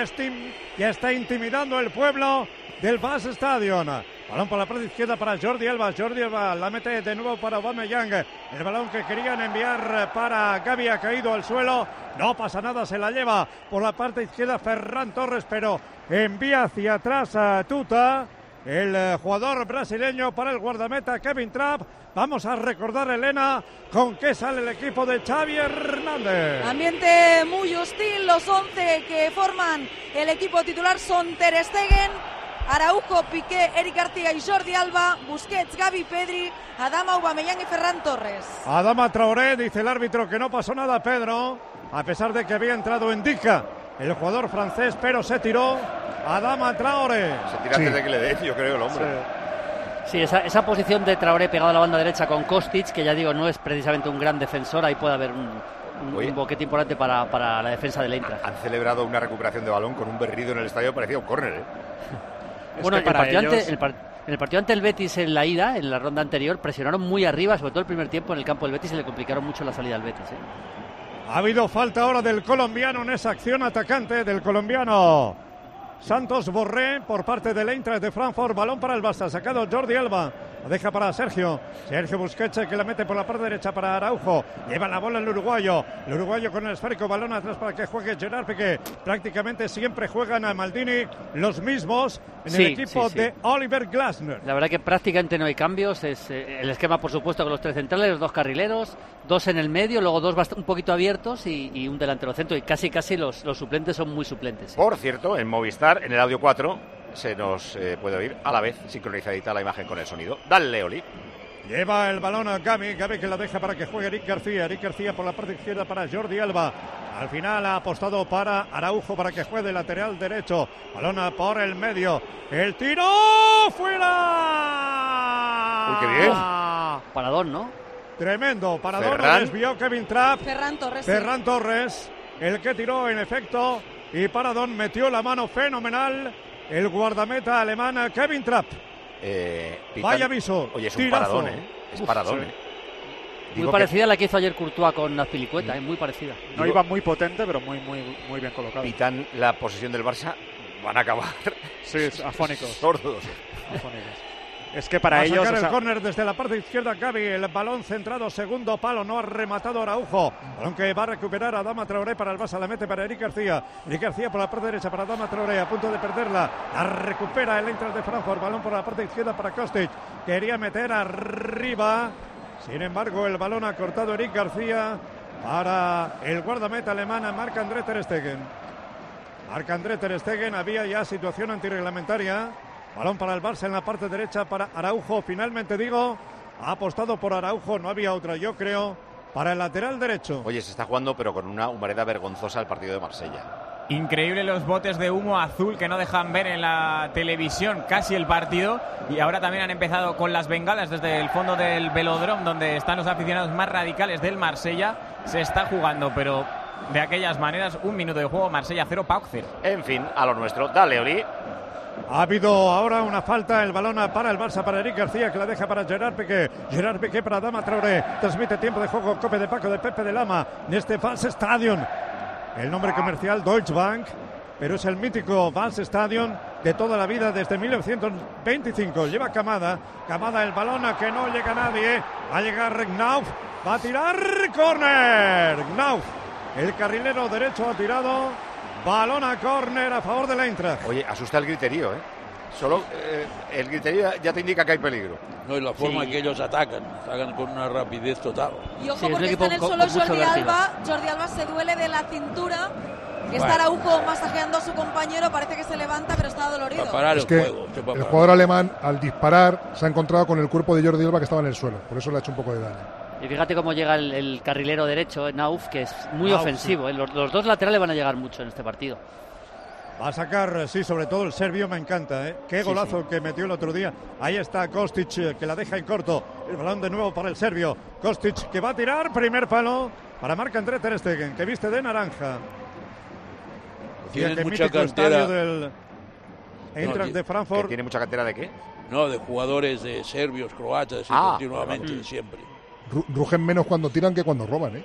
Ya está intimidando el pueblo del Bas Stadion. Balón por la parte izquierda para Jordi Alba. Jordi Alba la mete de nuevo para Aubameyang. El balón que querían enviar para Gavi ha caído al suelo. No pasa nada, se la lleva por la parte izquierda Ferran Torres, pero envía hacia atrás a Tuta. El jugador brasileño para el guardameta Kevin Trapp. Vamos a recordar, Elena, con qué sale el equipo de Xavi Hernández. Ambiente muy hostil. Los 11 que forman el equipo titular son Ter Stegen, Araujo, Piqué, Eric García y Jordi Alba, Busquets, Gavi, Pedri, Adama, Aubameyang y Ferran Torres. Adama Traoré, dice el árbitro que no pasó nada, Pedro, a pesar de que había entrado Indica, el jugador francés, pero se tiró Adama Traoré. Se tira antes de que le dé, yo creo, el hombre. Sí, esa posición de Traoré pegado a la banda derecha con Kostic, que ya digo, no es precisamente un gran defensor, ahí puede haber un boquete importante para la defensa del Eintracht. Han celebrado una recuperación de balón con un berrido en el estadio, parecía un córner, ¿eh? Bueno, en el partido ante el Betis en la ida, en la ronda anterior, presionaron muy arriba, sobre todo el primer tiempo en el campo del Betis, y le complicaron mucho la salida al Betis. Ha habido falta ahora del colombiano en esa acción atacante del colombiano Santos Borré por parte del Eintracht de Frankfurt. Balón para el Barça, sacado Jordi Alba. La deja para Sergio Busquets, que la mete por la parte derecha para Araujo. Lleva la bola el uruguayo con el esférico, balón atrás para que juegue Gerard Piqué. Prácticamente siempre juegan a Maldini los mismos en el equipo de Oliver Glasner. La verdad que prácticamente no hay cambios. Es el esquema, por supuesto, con los tres centrales, los dos carrileros, dos en el medio, luego dos un poquito abiertos y un delantero centro. Y casi los suplentes son muy suplentes. Por cierto, en Movistar, en el audio 4, se nos puede oír a la vez sincronizadita la imagen con el sonido. Dale, Oli. Lleva el balón a Gavi que la deja para que juegue Eric García por la parte izquierda para Jordi Alba. Al final ha apostado para Araujo para que juegue de lateral derecho. Balón por el medio. El tiro fuera. Uy, qué bien. Paradón, ¿no? Tremendo paradón. Desvió Kevin Trapp. Ferran Torres, el que tiró en efecto, y paradón, metió la mano fenomenal el guardameta alemán Kevin Trapp. Vaya aviso. Oye, es un paradón, Es paradón, Muy parecida a la que hizo ayer Courtois con Azpilicueta, muy parecida. No iba muy potente, pero muy bien colocado. Pitan la posesión del Barça, van a acabar. Sí, afónicos. Sordos. Afónicos. Es que para ellos... sacar el córner desde la parte izquierda, Gavi, el balón centrado, segundo palo, no ha rematado Araujo. Balón que va a recuperar Adama Traoré para el Barça, la mete para Eric García. Eric García por la parte derecha para Adama Traoré, a punto de perderla. La recupera el Eintracht de Frankfurt, balón por la parte izquierda para Kostic. Quería meter arriba, sin embargo el balón ha cortado Eric García para el guardameta alemán Marc-André Ter Stegen. Marc-André Ter Stegen, había ya situación antirreglamentaria. Balón para el Barça en la parte derecha para Araujo. Finalmente ha apostado por Araujo, no había otra, yo creo, para el lateral derecho. Oye, se está jugando pero con una humareda vergonzosa el partido de Marsella. Increíble los botes de humo azul que no dejan ver en la televisión casi el partido. Y ahora también han empezado con las bengalas desde el fondo del Velódromo, donde están los aficionados más radicales del Marsella. Se está jugando, pero de aquellas maneras. 1 minuto de juego, Marsella 0, PAOK 0. En fin, a lo nuestro. Dale, Oli. Ha habido ahora una falta, el balón para el Barça, para Eric García, que la deja para Gerard Piqué. Gerard Piqué para Adama Traoré. Transmite tiempo de juego, Cope de Paco de Pepe de Lama, de este Bas Stadion. El nombre comercial Deutsche Bank. pero es el mítico Vals Stadium de toda la vida desde 1925. Lleva Kamada el balón a que no llega nadie, va a llegar Knauf, va a tirar, córner, Knauf, el carrilero derecho ha tirado, balón a córner a favor de la Eintracht. Oye, asusta el griterío, Solo el griterío ya te indica que hay peligro. No, y la forma en que ellos atacan con una rapidez total. Y ojo, porque está en el suelo Jordi Alba se duele de la cintura. Está Araujo masajeando a su compañero, parece que se levanta, pero está dolorido. Para parar es que el jugador alemán, al disparar, se ha encontrado con el cuerpo de Jordi Alba que estaba en el suelo. Por eso le ha hecho un poco de daño. Y fíjate cómo llega el carrilero derecho, Knauf, que es muy ofensivo. Sí. Los dos laterales van a llegar mucho en este partido. Va a sacar, sí, sobre todo el serbio me encanta, Qué golazo que metió el otro día. Ahí está Kostic, que la deja en corto. El balón de nuevo para el serbio. Kostic, que va a tirar, primer palo para Marc-André ter Stegen, que viste de naranja. Tiene mucha cantera del Eintracht de Frankfurt. ¿Tiene mucha cantera de qué? No, de jugadores de serbios, croatas, continuamente, siempre. Rugen menos cuando tiran que cuando roban,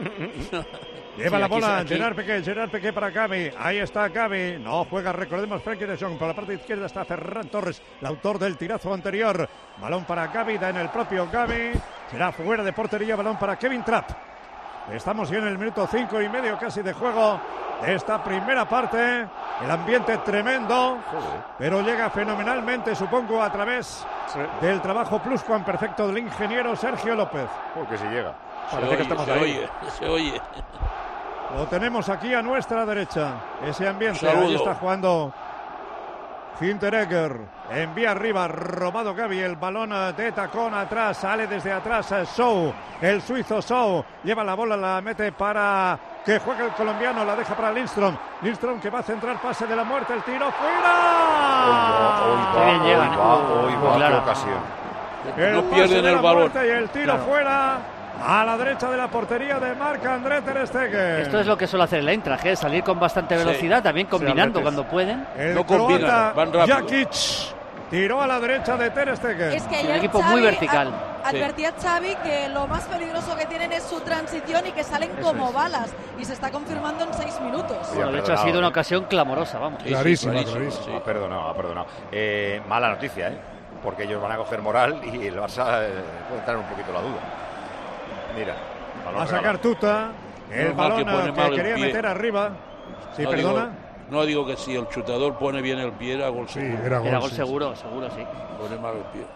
Lleva la bola Gerard Piqué para Gavi. Ahí está Gavi. No juega, recordemos, Frenkie de Jong. Por la parte izquierda está Ferran Torres, el autor del tirazo anterior. Balón para Gavi, da en el propio Gavi. Será fuera de portería, balón para Kevin Trapp. Estamos ya en el minuto 5 y medio casi de juego de esta primera parte. El ambiente tremendo, pero llega fenomenalmente, supongo, a través del trabajo pluscuamperfecto del ingeniero Sergio López. Porque si llega. Parece que estamos ahí. Se oye. Lo tenemos aquí a nuestra derecha. Ese ambiente. Ahí está jugando Hinteregger. Envía arriba, robado Gavi. El balón de tacón atrás. Sale desde atrás Sou. El suizo Sou. Lleva la bola, la mete para que juegue el colombiano. La deja para Lindström. Lindström que va a centrar, pase de la muerte. El tiro fuera. Hoy va, qué ocasión. No pierden el balón. Y el tiro fuera. A la derecha de la portería de Marc-André ter Stegen. Esto es lo que suele hacer el Eintracht, salir con bastante velocidad, también combinando cuando pueden. El croata Jakic tiró a la derecha de ter Stegen. Es que un equipo muy vertical. Advertía Xavi que lo más peligroso que tienen es su transición y que salen como balas. Y se está confirmando en 6 minutos. Bueno, de hecho ha sido una ocasión clamorosa, vamos. Clarísima. Ha perdonado. Mala noticia, porque ellos van a coger moral y el Barça puede entrar un poquito la duda. Mira, va a sacar Tuta, el balón que quería meter arriba. Sí, no perdona. Digo que si el chutador pone bien el pie era gol seguro. Era gol seguro, sí. Pone mal el pie.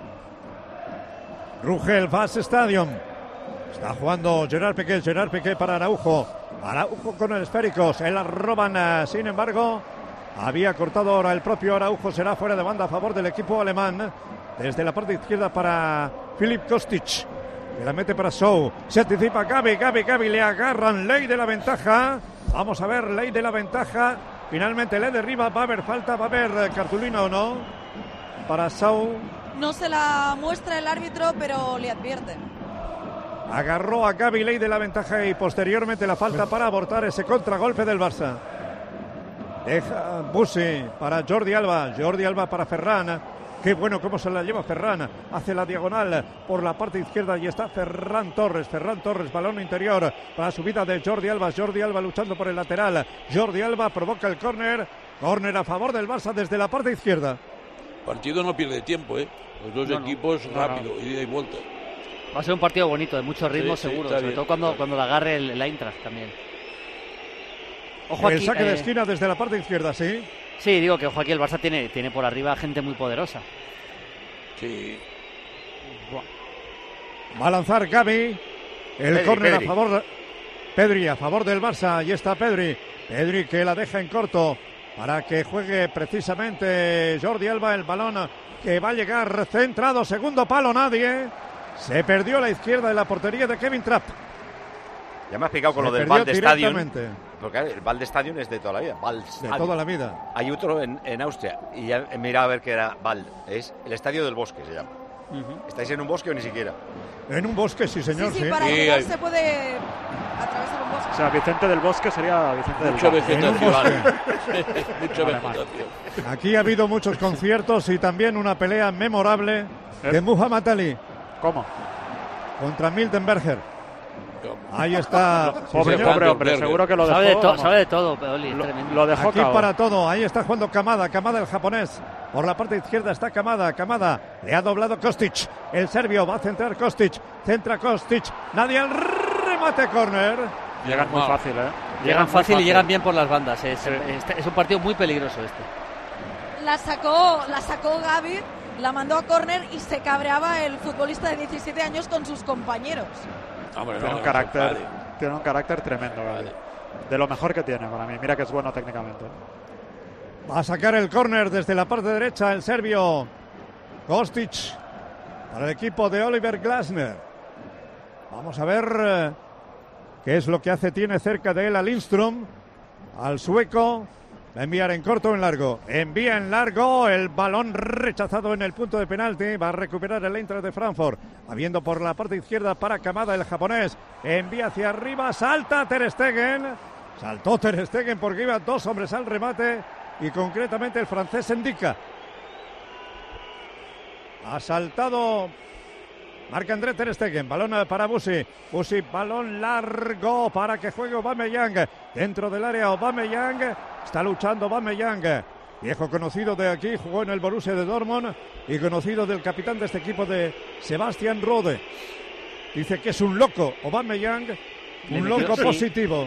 Ruge el Vals Stadium. Está jugando Gerard Piqué para Araujo. Araujo con el esférico, se la roban, sin embargo. Había cortado ahora el propio Araujo, será fuera de banda a favor del equipo alemán. Desde la parte izquierda para Filip Kostic. Que la mete para Sou. Se anticipa Gavi. Le agarran. Ley de la ventaja. Vamos a ver, ley de la ventaja. Finalmente le derriba. Va a haber falta. Va a haber cartulina o no. Para Sou. No se la muestra el árbitro, pero le advierte. Agarró a Gavi. Ley de la ventaja. Y posteriormente la falta para abortar ese contragolpe del Barça. Deja Busi para Jordi Alba para Ferran. Qué bueno cómo se la lleva Ferran. Hace la diagonal por la parte izquierda y está Ferran Torres, balón interior para la subida de Jordi Alba luchando por el lateral. Jordi Alba provoca el córner a favor del Barça desde la parte izquierda. El partido no pierde tiempo, Los dos equipos rápido, ida y vuelta. Va a ser un partido bonito, de mucho ritmo seguro, sobre todo cuando la agarre el Eintracht también. Ojo el aquí, saque de esquina desde la parte izquierda, ¿sí? Sí, digo que ojo aquí el Barça tiene por arriba gente muy poderosa. Sí. Va a lanzar Gavi. El córner a favor. Pedri a favor del Barça. Ahí está Pedri que la deja en corto para que juegue precisamente Jordi Alba. El balón que va a llegar centrado. Segundo palo, nadie. Se perdió a la izquierda de la portería de Kevin Trapp. Ya me has explicado con lo del Vals Stadium. Porque el Vals Stadium es de toda la vida. De toda la vida. Hay otro en Austria. Y ya he mirado a ver qué era Vald. Es el Estadio del Bosque, se llama. ¿Estáis en un bosque o ni siquiera? En un bosque, sí, señor. Sí, para llegar se puede atravesar un bosque. O sea, Vicente del Bosque sería Vicente del Mucha vegetación. Mucha vegetación. Aquí ha habido muchos conciertos y también una pelea memorable de Muhammad Ali. ¿Cómo? Contra Miltenberger. Ahí está. Pobre hombre, seguro que lo dejó. Sabe de todo, Oli, lo dejó aquí para todo. Ahí está jugando Kamada el japonés. Por la parte izquierda está Kamada. Le ha doblado Kostic. El serbio va a centrar Kostic. Centra Kostic. Nadie al remate, córner. Llegan muy fácil, Llegan fácil y llegan bien por las bandas. Es un partido muy peligroso este. La sacó Gavi, la mandó a córner y se cabreaba el futbolista de 17 años con sus compañeros. Tiene un carácter tremendo, Gavi. De lo mejor que tiene para mí. Mira que es bueno técnicamente. Va a sacar el córner desde la parte derecha el serbio Kostic para el equipo de Oliver Glasner. Vamos a ver qué es lo que hace. Tiene cerca de él a Lindström, al sueco. Va a enviar en corto o en largo. Envía en largo, el balón rechazado en el punto de penalti. Va a recuperar el Eintracht de Frankfurt. Habiendo por la parte izquierda para Kamada, el japonés. Envía hacia arriba, salta Ter Stegen. Saltó Ter Stegen porque iba 2 hombres al remate. Y concretamente el francés indica. Ha saltado Marc-André Ter Stegen. Balón para Busi. Balón largo para que juegue Aubameyang. Dentro del área Aubameyang. Está luchando Aubameyang. Viejo conocido de aquí. Jugó en el Borussia de Dortmund. Y conocido del capitán de este equipo, de Sebastian Rode. Dice que es un loco Aubameyang. Un loco positivo.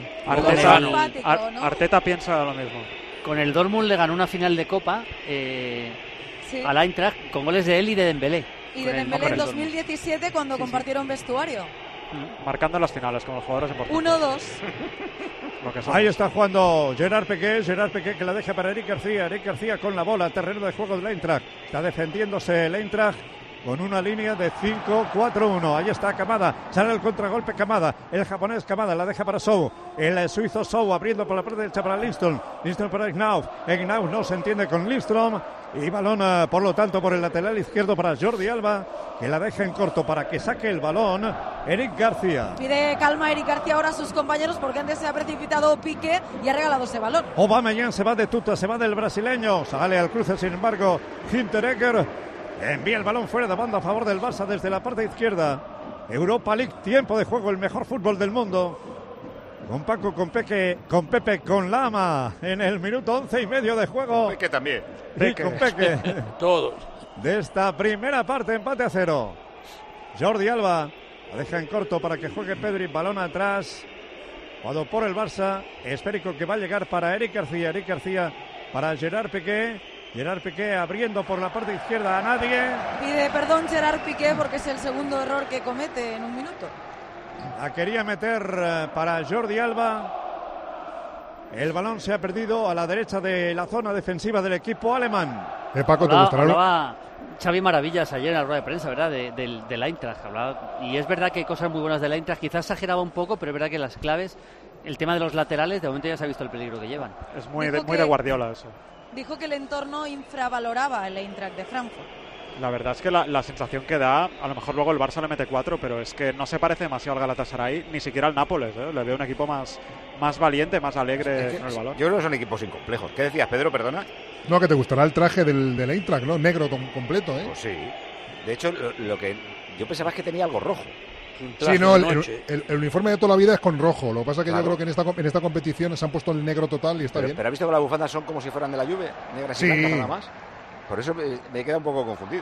Arteta piensa lo mismo. Con el Dortmund le ganó una final de Copa al Eintracht con goles de él y de Dembélé. Y de Dembélé en 2017 cuando compartieron vestuario. Marcando las finales con los jugadores importantes. 1-2. Ahí está jugando Gerard Piqué que la deja para Eric García con la bola, terreno de juego del Eintracht. Está defendiéndose el Eintracht con una línea de 5-4-1. Ahí está Kamada, sale el contragolpe Kamada, el japonés Kamada, la deja para Sou, el suizo Sou abriendo por la parte derecha para Lindström para Knauf no se entiende con Lindström y balón por lo tanto por el lateral izquierdo para Jordi Alba, que la deja en corto para que saque el balón Eric García. Pide calma Eric García ahora a sus compañeros porque antes se ha precipitado Piqué y ha regalado ese balón. Aubameyang se va de tuta, se va del brasileño, sale al cruce sin embargo Hinteregger. Envía el balón fuera de banda a favor del Barça desde la parte izquierda. Europa League, tiempo de juego, el mejor fútbol del mundo. Con Paco, con Pepe, con Lama en el minuto 11 y medio de juego. Peque también. Y con Peque. Todos. De esta primera parte, empate a 0. Jordi Alba la deja en corto para que juegue Pedri, balón atrás. Jugado por el Barça, esférico que va a llegar para Eric García para Gerard Piqué. Gerard Piqué abriendo por la parte izquierda a nadie. Pide perdón Gerard Piqué porque es el segundo error que comete en un minuto. La quería meter para Jordi Alba. El balón se ha perdido a la derecha de la zona defensiva del equipo alemán. Paco, ¿te gustará? Hablaba Xavi Maravillas ayer en la rueda de prensa, ¿verdad? Del Eintracht. Y es verdad que hay cosas muy buenas del Eintracht. Quizás exageraba un poco, pero es verdad que las claves, el tema de los laterales, de momento ya se ha visto el peligro que llevan. Es muy de Guardiola eso. Dijo que el entorno infravaloraba el Eintracht de Frankfurt. La verdad es que la sensación que da, a lo mejor luego el Barça le mete 4, pero es que no se parece demasiado al Galatasaray, ni siquiera al Nápoles. Le veo un equipo más valiente, más alegre con el balón. Yo creo que son equipos sin complejos. ¿Qué decías, Pedro? Perdona. No, que te gustará el traje del Eintracht, ¿no? Negro completo, ¿eh? Pues sí. De hecho, lo que yo pensaba es que tenía algo rojo. Sí, no, el uniforme de toda la vida es con rojo. Lo que pasa es que yo creo que en esta competición se han puesto el negro total y está bien. Pero ¿has visto que las bufandas son como si fueran de la Juve? Negras y blancas nada más. Por eso me queda un poco confundido.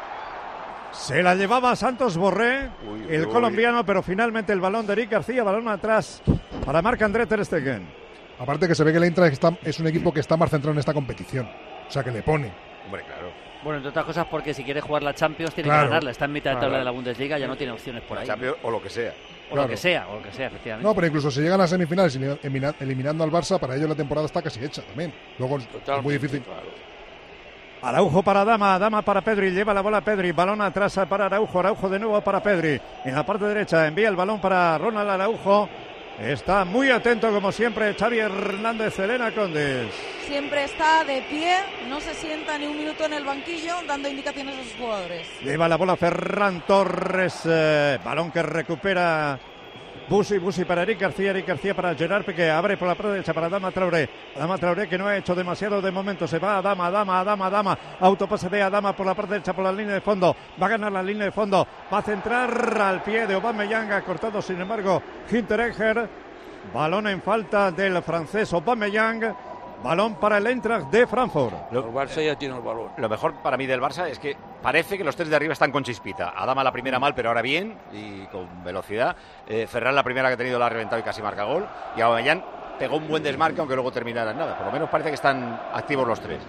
Se la llevaba Santos Borré, el colombiano, pero finalmente el balón de Eric García, balón atrás para Marc-André Ter Stegen. Aparte que se ve que el Eintracht es un equipo que está más centrado en esta competición. O sea, que le pone. Hombre, claro. Bueno, entre otras cosas porque si quiere jugar la Champions tiene que ganarla. Está en mitad de tabla de la Bundesliga, ya no tiene opciones por ahí. Champions o lo que sea. O lo que sea, efectivamente. No, pero incluso si llegan a semifinales eliminando al Barça, para ellos la temporada está casi hecha también. Luego es muy difícil. Claro. Araujo para Dama para Pedri, lleva la bola Pedri, balón atrás para Araujo de nuevo para Pedri, en la parte derecha envía el balón para Ronald Araujo, está muy atento como siempre Xavi Hernández, Elena Condis. Siempre está de pie, no se sienta ni un minuto en el banquillo dando indicaciones a sus jugadores. Lleva la bola Ferran Torres, balón que recupera Busi para Eric García para Gerard Piqué, abre por la parte derecha para Adama Traoré que no ha hecho demasiado de momento, se va Adama, autopase de Adama por la parte derecha por la línea de fondo, va a ganar la línea de fondo, va a centrar al pie de Aubameyang, ha cortado sin embargo Hinteregger, balón en falta del francés Aubameyang. Balón para el Eintracht de Frankfurt. El Barça ya tiene el balón. Lo mejor para mí del Barça es que parece que los tres de arriba están con chispita. Adama la primera mal, pero ahora bien y con velocidad. Ferran la primera que ha tenido la ha reventado y casi marca gol. Y Aubameyang pegó un buen desmarque, aunque luego terminara en nada. Por lo menos parece que están activos los tres.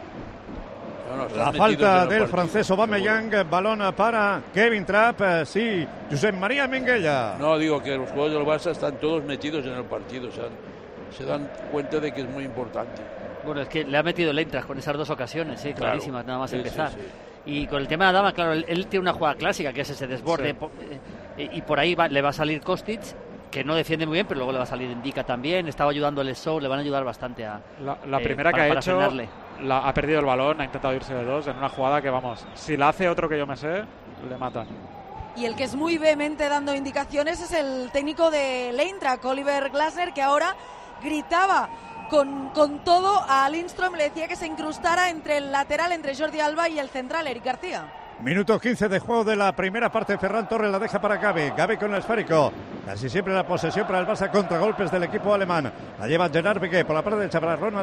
La falta del francés Aubameyang, balón para Kevin Trapp, sí, Josep María Minguella. No, digo que los jugadores del Barça están todos metidos en el partido, o sea, se dan cuenta de que es muy importante. Bueno, es que le ha metido el Eintracht con esas dos ocasiones, sí, clarísimas, nada más empezar. Sí. Y con el tema de Adama, claro, él tiene una jugada clásica que es ese desborde, y por ahí le va a salir Kostic, que no defiende muy bien, pero luego le va a salir Indica también, estaba ayudando el Show, le van a ayudar bastante a... La primera que ha hecho, ha perdido el balón, ha intentado irse de dos en una jugada que, vamos, si la hace otro que yo me sé, le matan. Y el que es muy vehemente dando indicaciones es el técnico de Eintracht, Oliver Glasner, que ahora gritaba con todo a Lindström, le decía que se incrustara entre el lateral, entre Jordi Alba y el central, Eric García. Minuto 15 de juego de la primera parte. Ferran Torres la deja para Gavi con el esférico. Casi siempre la posesión para el Barça, contragolpes del equipo alemán. La lleva Gerard Piqué por la parte derecha para Ronald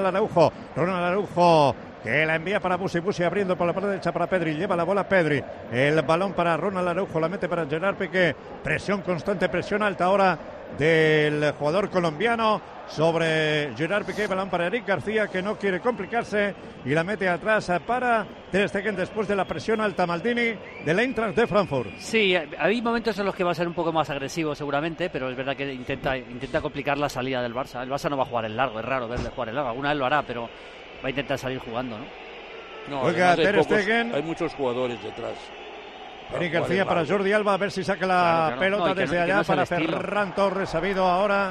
Araujo que la envía para Busi abriendo por la parte derecha para Pedri, lleva la bola Pedri, el balón para Ronald Araujo, la mete para Gerard Piqué, presión constante, presión alta ahora del jugador colombiano sobre Gerard Piqué, balón para Eric García, que no quiere complicarse y la mete atrás para Ter Stegen después de la presión alta Maldini del Eintracht de Frankfurt. Sí, hay momentos en los que va a ser un poco más agresivo seguramente, pero es verdad que intenta complicar la salida del Barça. El Barça no va a jugar el largo, es raro verle jugar el largo, alguna vez lo hará, pero va a intentar salir jugando, ¿no? No, oiga, Ter Stegen, hay muchos jugadores detrás. Eric García para Jordi Alba, a ver si saca la pelota desde allá para Ferran Torres, ha habido ahora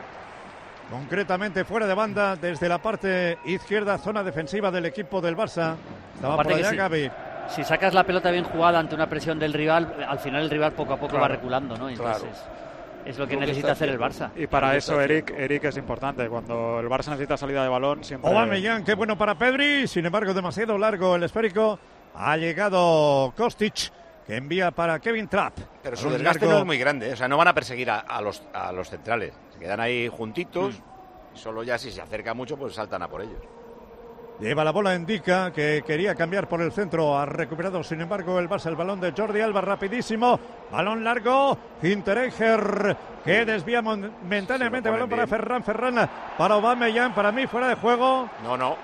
concretamente fuera de banda desde la parte izquierda, zona defensiva del equipo del Barça. Estaba por allá Gavi. Si sacas la pelota bien jugada ante una presión del rival, al final el rival poco a poco va reculando, ¿no? Entonces es lo que necesita hacer el Barça. Y para eso Eric es importante. Cuando el Barça necesita salida de balón, siempre... Aubameyang, qué bueno para Pedri, sin embargo demasiado largo el esférico. Ha llegado Kostic, que envía para Kevin Trapp. Pero su desgaste no es muy grande, o sea, no van a perseguir a los centrales. Se quedan ahí juntitos, solo ya si se acerca mucho, pues saltan a por ellos. Lleva la bola Indica, que quería cambiar por el centro, ha recuperado sin embargo el Barça, el balón de Jordi Alba, rapidísimo, balón largo, Hinteregger, que desvía momentáneamente, balón para Ferran para Aubameyang, para mí fuera de juego. No,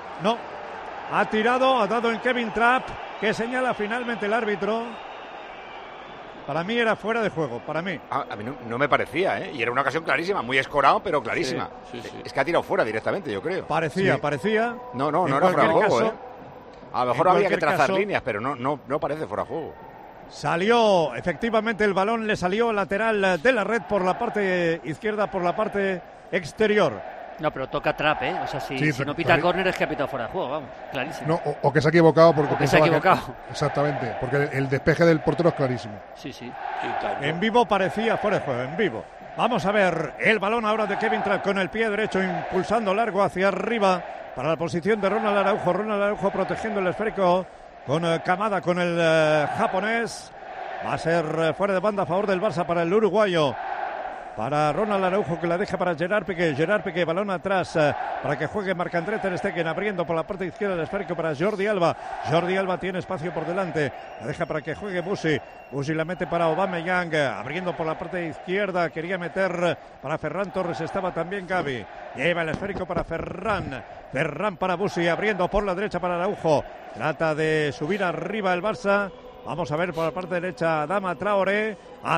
ha tirado, ha dado en Kevin Trapp, que señala finalmente el árbitro. Para mí era fuera de juego, para mí. A mí no me parecía, ¿eh? Y era una ocasión clarísima, muy escorado, pero clarísima. Sí. Es que ha tirado fuera directamente, yo creo. Parecía. No era fuera de juego, ¿eh? A lo mejor había que trazar líneas, pero no parece fuera de juego. Salió, efectivamente, el balón le salió lateral de la red por la parte izquierda, por la parte exterior. No, pero toca Trapp, ¿eh? O sea, si no pita córner es que ha pitado fuera de juego, vamos, clarísimo. No, o que se ha equivocado porque se ha equivocado. Exactamente, porque el despeje del portero es clarísimo. Sí. En vivo parecía fuera de juego, en vivo. Vamos a ver el balón ahora de Kevin Trapp con el pie derecho impulsando largo hacia arriba para la posición de Ronald Araujo protegiendo el esférico con Kamada, con el japonés. Va a ser fuera de banda a favor del Barça para el uruguayo. Para Ronald Araujo, que la deja para Gerard Piqué, balón atrás para que juegue Marc-André Ter Stegen, abriendo por la parte izquierda del esférico para Jordi Alba. Jordi Alba tiene espacio por delante, la deja para que juegue Busi la mete para Aubameyang, abriendo por la parte izquierda, quería meter para Ferran Torres, estaba también Gavi, lleva el esférico para Ferran para Busi, abriendo por la derecha para Araujo, trata de subir arriba el Barça. Vamos a ver por la parte derecha Adama Traoré,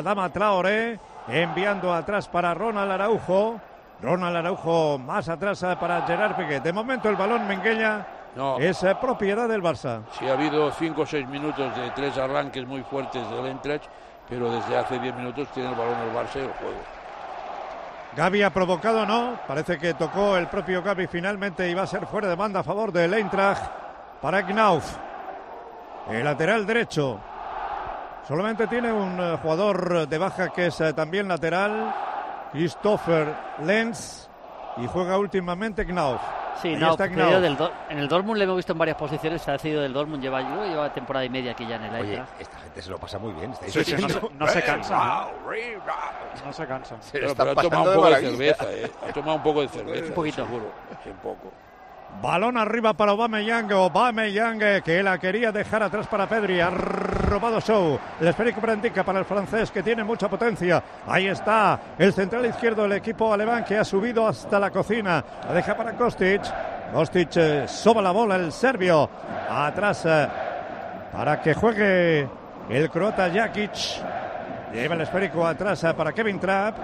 enviando atrás para Ronald Araujo más atrás para Gerard Piqué. De momento el balón Minguella es propiedad del Barça. Sí, ha habido 5 o 6 minutos de 3 arranques muy fuertes del Eintracht, pero desde hace 10 minutos tiene el balón el Barça y el juego. Gavi ha provocado, ¿no? Parece que tocó el propio Gavi finalmente y va a ser fuera de banda a favor del Eintracht para Knauf. El lateral derecho. Solamente tiene un jugador de baja que es también lateral. Christopher Lenz y juega últimamente Knauf. Sí, no, en el Dortmund le hemos visto en varias posiciones, se ha cedido del Dortmund, lleva temporada y media aquí ya en el Oye, Eintracht. esta gente se lo pasa muy bien. No se cansa. No se cansa. Pero ha tomado un poco de cerveza, ha tomado un poco de cerveza. Un poquito. Seguro, un poco. Balón arriba para Aubameyang, que la quería dejar atrás para Pedri, ha robado Show, el esférico para Indica para el francés que tiene mucha potencia, ahí está el central izquierdo del equipo alemán que ha subido hasta la cocina, la deja para Kostic, soba la bola el serbio, atrás para que juegue el croata Jakic, lleva el esférico atrás para Kevin Trapp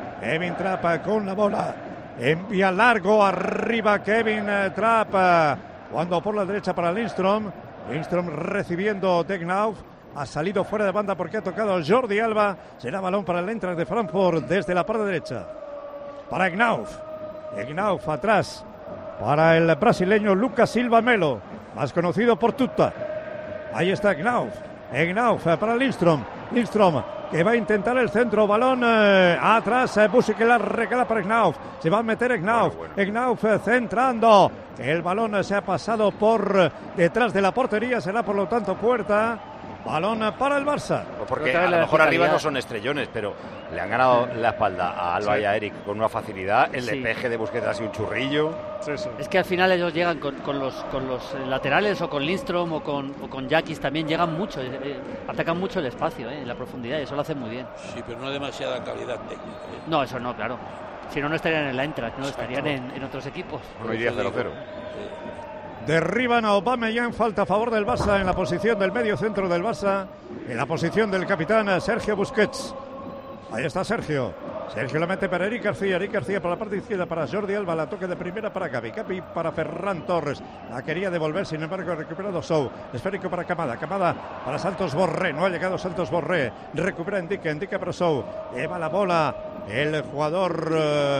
con la bola. Envía largo arriba Kevin Trapp. Cuando por la derecha para Lindström. Lindström recibiendo de Knauf. Ha salido fuera de banda porque ha tocado Jordi Alba. Será balón para el Eintracht de Frankfurt desde la parte derecha. Para Knauf. Knauf atrás. Para el brasileño Lucas Silva Melo. Más conocido por Tuta. Ahí está Knauf. Knauf para Lindström. Lindström que va a intentar el centro, balón atrás, Busi que la regala para Knauf, se va a meter Knauf, Knauf centrando, el balón se ha pasado por detrás de la portería, será por lo tanto puerta, balón para el Barça. Porque a lo mejor arriba no son estrellones, pero le han ganado la espalda a Alba y a Eric con una facilidad, el despeje de Busquets ha sido un churrillo. Es que al final ellos llegan con los laterales o con Lindström o con Jakic también llegan mucho, atacan mucho el espacio, la profundidad, y eso lo hacen muy bien. Sí, pero no demasiada calidad técnica. No, eso no, claro. Si no, no estarían en la Eintracht, no estarían en otros equipos. No iría 0-0. Derriban a Aubameyang, falta a favor del Barça en la posición del medio centro del Barça, en la posición del capitán Sergio Busquets. Ahí está Sergio la mete para Eric García para la parte izquierda para Jordi Alba, la toque de primera para Gavi para Ferran Torres, la quería devolver, sin embargo ha recuperado Sou, esférico para Kamada para Santos Borré, no ha llegado Santos Borré, recupera Indica para Sou, lleva la bola el jugador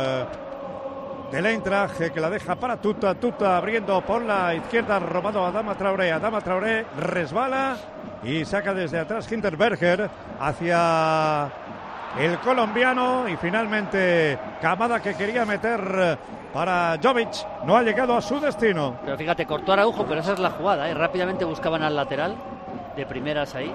del Eintracht que la deja para Tuta abriendo por la izquierda, robado a Adama Traoré resbala y saca desde atrás Hinterberger hacia el colombiano y finalmente Kamada que quería meter para Jovic, no ha llegado a su destino. Pero fíjate, cortó Araujo, pero esa es la jugada, rápidamente buscaban al lateral de primeras ahí.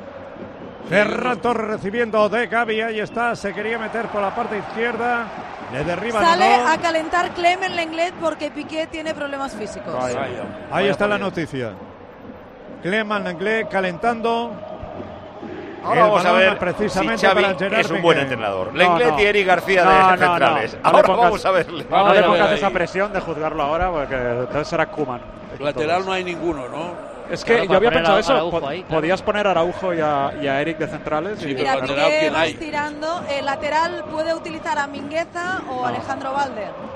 Ferran Torres recibiendo de Gavi, ahí está, se quería meter por la parte izquierda, le derriban. Sale a calentar Clement Lenglet porque Piqué tiene problemas físicos. Ahí está la noticia. Clement Lenglet calentando. Ahora vamos a ver precisamente si Xavi es un buen entrenador. Lenglet y Eric García de centrales. Ahora vamos a verle. No le pongas esa presión de juzgarlo ahora porque entonces será Koeman. Lateral no hay ninguno, ¿no? Es que yo había pensado eso. Podías poner a Araujo y a Eric de centrales. Sí, mira, Piqué va estirando. El lateral puede utilizar a Mingueza o Alejandro Valder.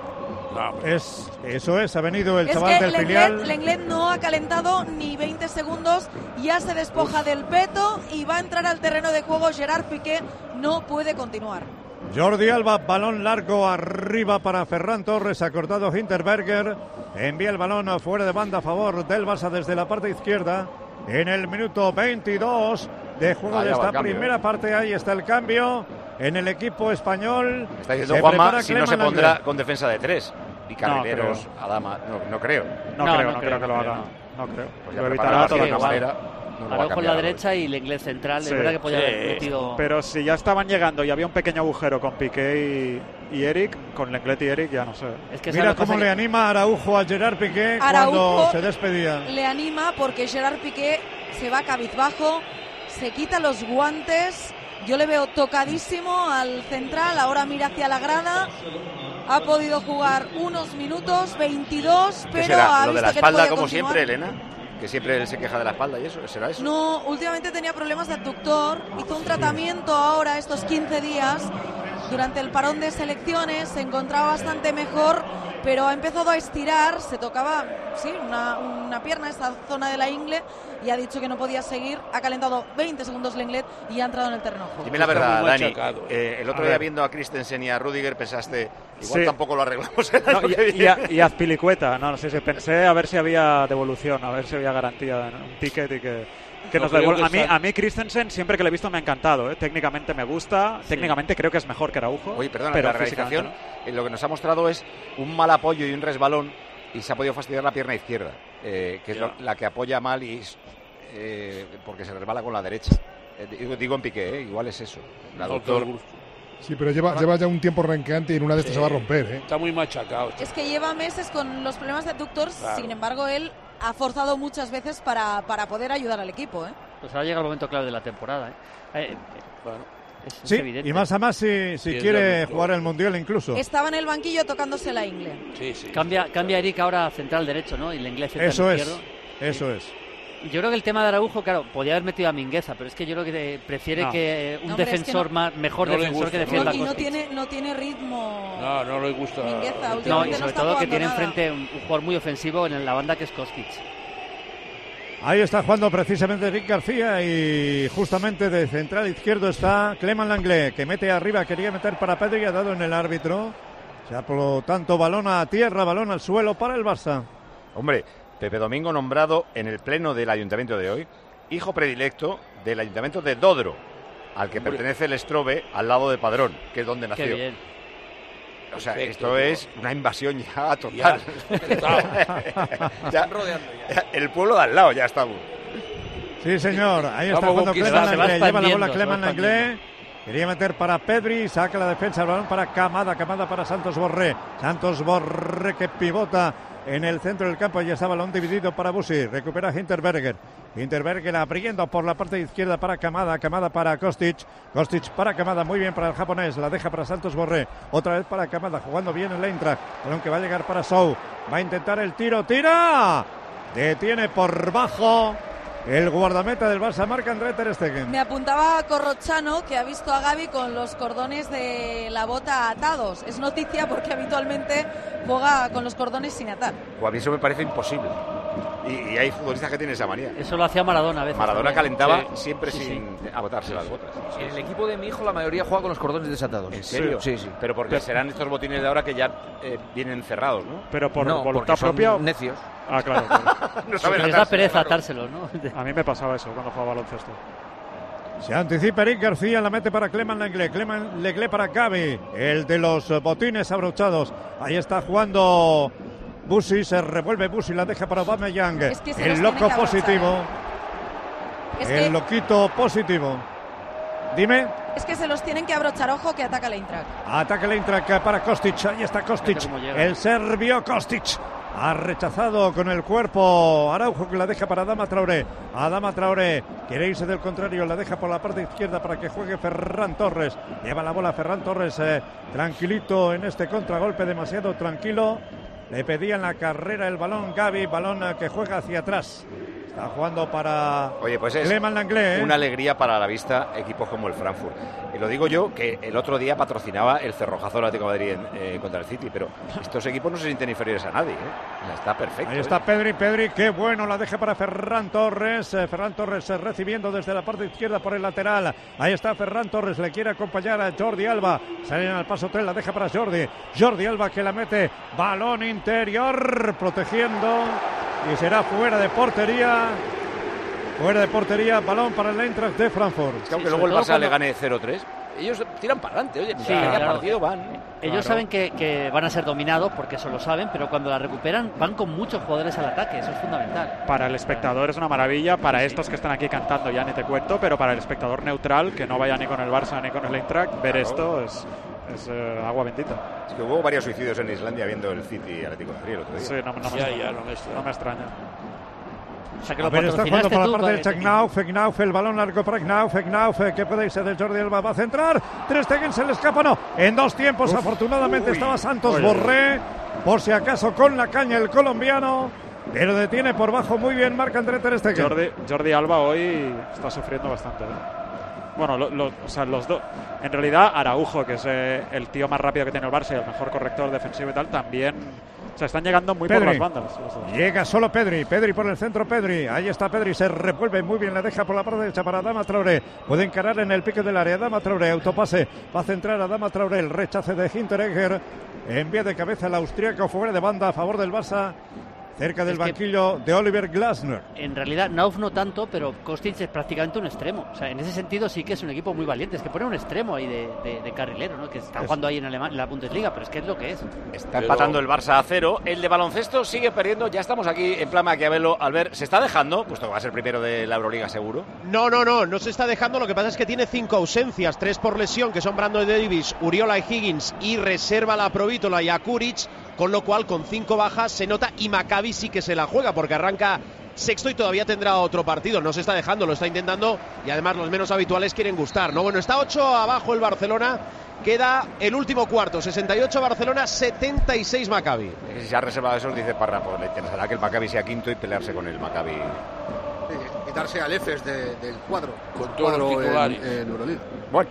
Eso es, ha venido el chaval del filial. Lenglet no ha calentado ni 20 segundos, ya se despoja del peto y va a entrar al terreno de juego. Gerard Piqué no puede continuar. Jordi Alba, balón largo arriba para Ferran Torres, ha cortado Hinterberger, envía el balón fuera de banda a favor del Barça desde la parte izquierda. En el minuto 22 de juego de esta primera parte, ahí está el cambio en el equipo español. Está diciendo Juanma si no se pondrá con defensa de 3 y carrileros, Adama, no creo. No creo que lo haga. No creo. Pues lo evitará toda la manera. Araujo en la derecha y Lenglet central, es verdad que podía haber metido. Pero si ya estaban llegando y había un pequeño agujero con Piqué y Eric, con Lenglet y Eric ya no sé. Es que mira cómo le anima Araujo a Gerard Piqué cuando se despedía. Le anima porque Gerard Piqué se va cabizbajo, se quita los guantes. Yo le veo tocadísimo al central, ahora mira hacia la grada. Ha podido jugar unos minutos, 22, pero ha visto de la que espalda no como continuar. siempre, Elena, que siempre él se queja de la espalda y eso, ¿será eso? No, últimamente tenía problemas de abductor, hizo un tratamiento ahora estos 15 días, durante el parón de selecciones, se encontraba bastante mejor, pero ha empezado a estirar, se tocaba, una pierna, esta zona de la ingle, y ha dicho que no podía seguir, ha calentado 20 segundos Lenglet y ha entrado en el terreno de juego. Dime la verdad, Dani, el otro día viendo a Christensen y a Rudiger pensaste, igual tampoco lo arreglamos el año que viene. Y a Azpilicueta, no sé si pensé a ver si había devolución, a ver si había garantía, un ticket y que Que nos da igual. A mí Christensen, siempre que lo he visto, me ha encantado. Técnicamente me gusta. Sí. Técnicamente creo que es mejor que Araujo. Oye, perdona, pero la realización, lo que nos ha mostrado es un mal apoyo y un resbalón, y se ha podido fastidiar la pierna izquierda, que es la que apoya mal y porque se resbala con la derecha. Digo en Piqué, igual es eso. La doctor... Sí, pero lleva ya un tiempo renqueante y en una de estas se va a romper. Está muy machacado. Es que lleva meses con los problemas de adductor, claro. Sin embargo, él ha forzado muchas veces para poder ayudar al equipo. Pues ahora llega el momento clave de la temporada. Bueno. Es sí, evidente. y más a más si quiere jugar el Mundial incluso. Estaba en el banquillo tocándose la ingle. Sí. Cambia Eric ahora a central derecho, ¿no? Y la inglés central izquierdo. Eso es. Yo creo que el tema de Araujo, claro, podía haber metido a Mingueza, pero es que yo creo que prefiere que un defensor mejor defensor que defienda y no tiene ritmo. No le gusta. Mingueza, no, y sobre todo que tiene enfrente un jugador muy ofensivo en la banda que es Kostic. Ahí está jugando precisamente Eric García y justamente de central izquierdo está Clément Lenglet, que mete arriba, quería meter para Pedri y ha dado en el árbitro. O sea, por lo tanto, balón a tierra, balón al suelo para el Barça. Hombre, Pepe Domingo nombrado en el pleno del ayuntamiento de hoy hijo predilecto del ayuntamiento de Dodro, al que pertenece el Estrobe, al lado de Padrón, que es donde nació. Qué bien. O sea, esto es una invasión ya total. Ya, el pueblo de al lado ya estamos. Sí, señor. Ahí está jugando Clément Lenglet. Lleva la bola Clément Lenglet. Quería meter para Pedri, saca la defensa, el balón para Camada para Santos Borré. Santos Borré que pivota en el centro del campo. Ya está balón dividido para Busi. Recupera Hinterberger. Hinterberger abriendo por la parte izquierda para Camada. Camada para Kostic. Kostic para Camada. Muy bien para el japonés. La deja para Santos Borré. Otra vez para Camada. Jugando bien el Eintracht. Balón que va a llegar para Sou. Va a intentar el tiro. ¡Tira! Detiene por bajo. El guardameta del Barça, Marc-André ter Stegen. Me apuntaba Corrochano, que ha visto a Gavi con los cordones de la bota atados. Es noticia porque habitualmente juega con los cordones sin atar. Pues a mí eso me parece imposible. Y hay futbolistas que tienen esa manía. Eso lo hacía Maradona a veces. Maradona calentaba siempre sin agotarse las botas. En el equipo de mi hijo la mayoría juega con los cordones desatados. ¿En serio? Sí. Pero porque serán estos botines de ahora que ya vienen cerrados, ¿no? Pero por no, voluntad propia. Son necios. Ah, claro. No saben les da pereza atárselos, ¿no? A mí me pasaba eso cuando jugaba baloncesto. Se anticipa Eric García, la mete para Clément Lenglet. Clément Lenglet para Gavi, el de los botines abrochados. Ahí está jugando Busi, se revuelve Busi, la deja para Aubameyang. Es que el loco positivo. El loquito positivo. Dime. Es que se los tienen que abrochar, ojo que ataca el Eintracht. Ataca el Eintracht para Kostic, ahí está Kostic, el serbio Kostic. Ha rechazado con el cuerpo Araujo, que la deja para Adama Traoré. Adama Traoré quiere irse del contrario, la deja por la parte izquierda para que juegue Ferran Torres. Lleva la bola Ferran Torres, tranquilito en este contragolpe, demasiado tranquilo. Le pedía en la carrera el balón Gavi, balón que juega hacia atrás. Está jugando para Clément Lenglet. Una alegría para la vista equipos como el Frankfurt. Y lo digo yo, que el otro día patrocinaba el cerrojazo del Atlético de Madrid contra el City, pero estos equipos no se sienten inferiores a nadie. Está perfecto. Ahí está Pedri, qué bueno, la deja para Ferran Torres. Ferran Torres recibiendo desde la parte izquierda por el lateral. Ahí está Ferran Torres, le quiere acompañar a Jordi Alba. Salen al paso 3, la deja para Jordi Alba, que la mete, balón interior, protegiendo. Y será fuera de portería, balón para el Eintracht de Frankfurt. Es que aunque luego el Barça le gane 0-3, ellos tiran para adelante, oye, claro. partido van. Ellos saben que van a ser dominados, porque eso lo saben, pero cuando la recuperan van con muchos jugadores al ataque, eso es fundamental. Para el espectador es una maravilla, para estos que están aquí cantando ya ni te cuento, pero para el espectador neutral, que no vaya ni con el Barça ni con el Eintracht, ver esto es agua bendita. Es que hubo varios suicidios en Islandia viendo el City Atlético de Madrid el otro día. Sí, no me extraña. O sea, que a ver, está jugando por la parte derecha Knauf, el balón largo para Knauf, que puede irse de Jordi Alba, va a centrar, ter Stegen se le escapa, no, en dos tiempos. Afortunadamente estaba Santos Borré, por si acaso con la caña el colombiano, pero detiene por bajo muy bien Marc-André ter Stegen. Jordi Alba hoy está sufriendo bastante, Bueno, los dos. En realidad, Araujo, que es el tío más rápido que tiene el Barça y el mejor corrector defensivo y tal, también. O sea, están llegando muy por las bandas. Llega solo Pedri por el centro Pedri. Ahí está Pedri, se revuelve muy bien, la deja por la parte derecha para Adama Traoré. Puede encarar en el pique del área. Adama Traoré, autopase, va a centrar a Adama Traoré. El rechace de Hinteregger. Envía de cabeza el austríaco fuera de banda a favor del Barça. cerca del banquillo de Oliver Glasner. En realidad, Nauf no tanto, pero Kostic es prácticamente un extremo. O sea, en ese sentido sí que es un equipo muy valiente. Es que pone un extremo ahí de carrilero, ¿no? Que está jugando ahí en la Bundesliga, pero es que es lo que es. Está empatando el Barça a 0. El de baloncesto sigue perdiendo. Ya estamos aquí en plan Maquiavelo. Albert, ¿se está dejando? Puesto que va a ser primero de la Euroliga seguro. No se está dejando. Lo que pasa es que tiene 5 ausencias, 3 por lesión, que son Brandon Davis, Uriola y Higgins, y reserva la Provítola y a Kuric, con lo cual con 5 bajas se nota, y Maccabi sí que se la juega porque arranca sexto y todavía tendrá otro partido. No se está dejando, lo está intentando, y además los menos habituales quieren gustar, ¿no? Bueno, está 8 abajo el Barcelona, queda el último cuarto, 68 Barcelona, 76 Maccabi. Si se ha reservado eso, dice Parra, pues le interesará que el Maccabi sea quinto y pelearse con el Maccabi. Quitarse al Efes del cuadro. Con todos los titulares. En Euroleague. Bueno,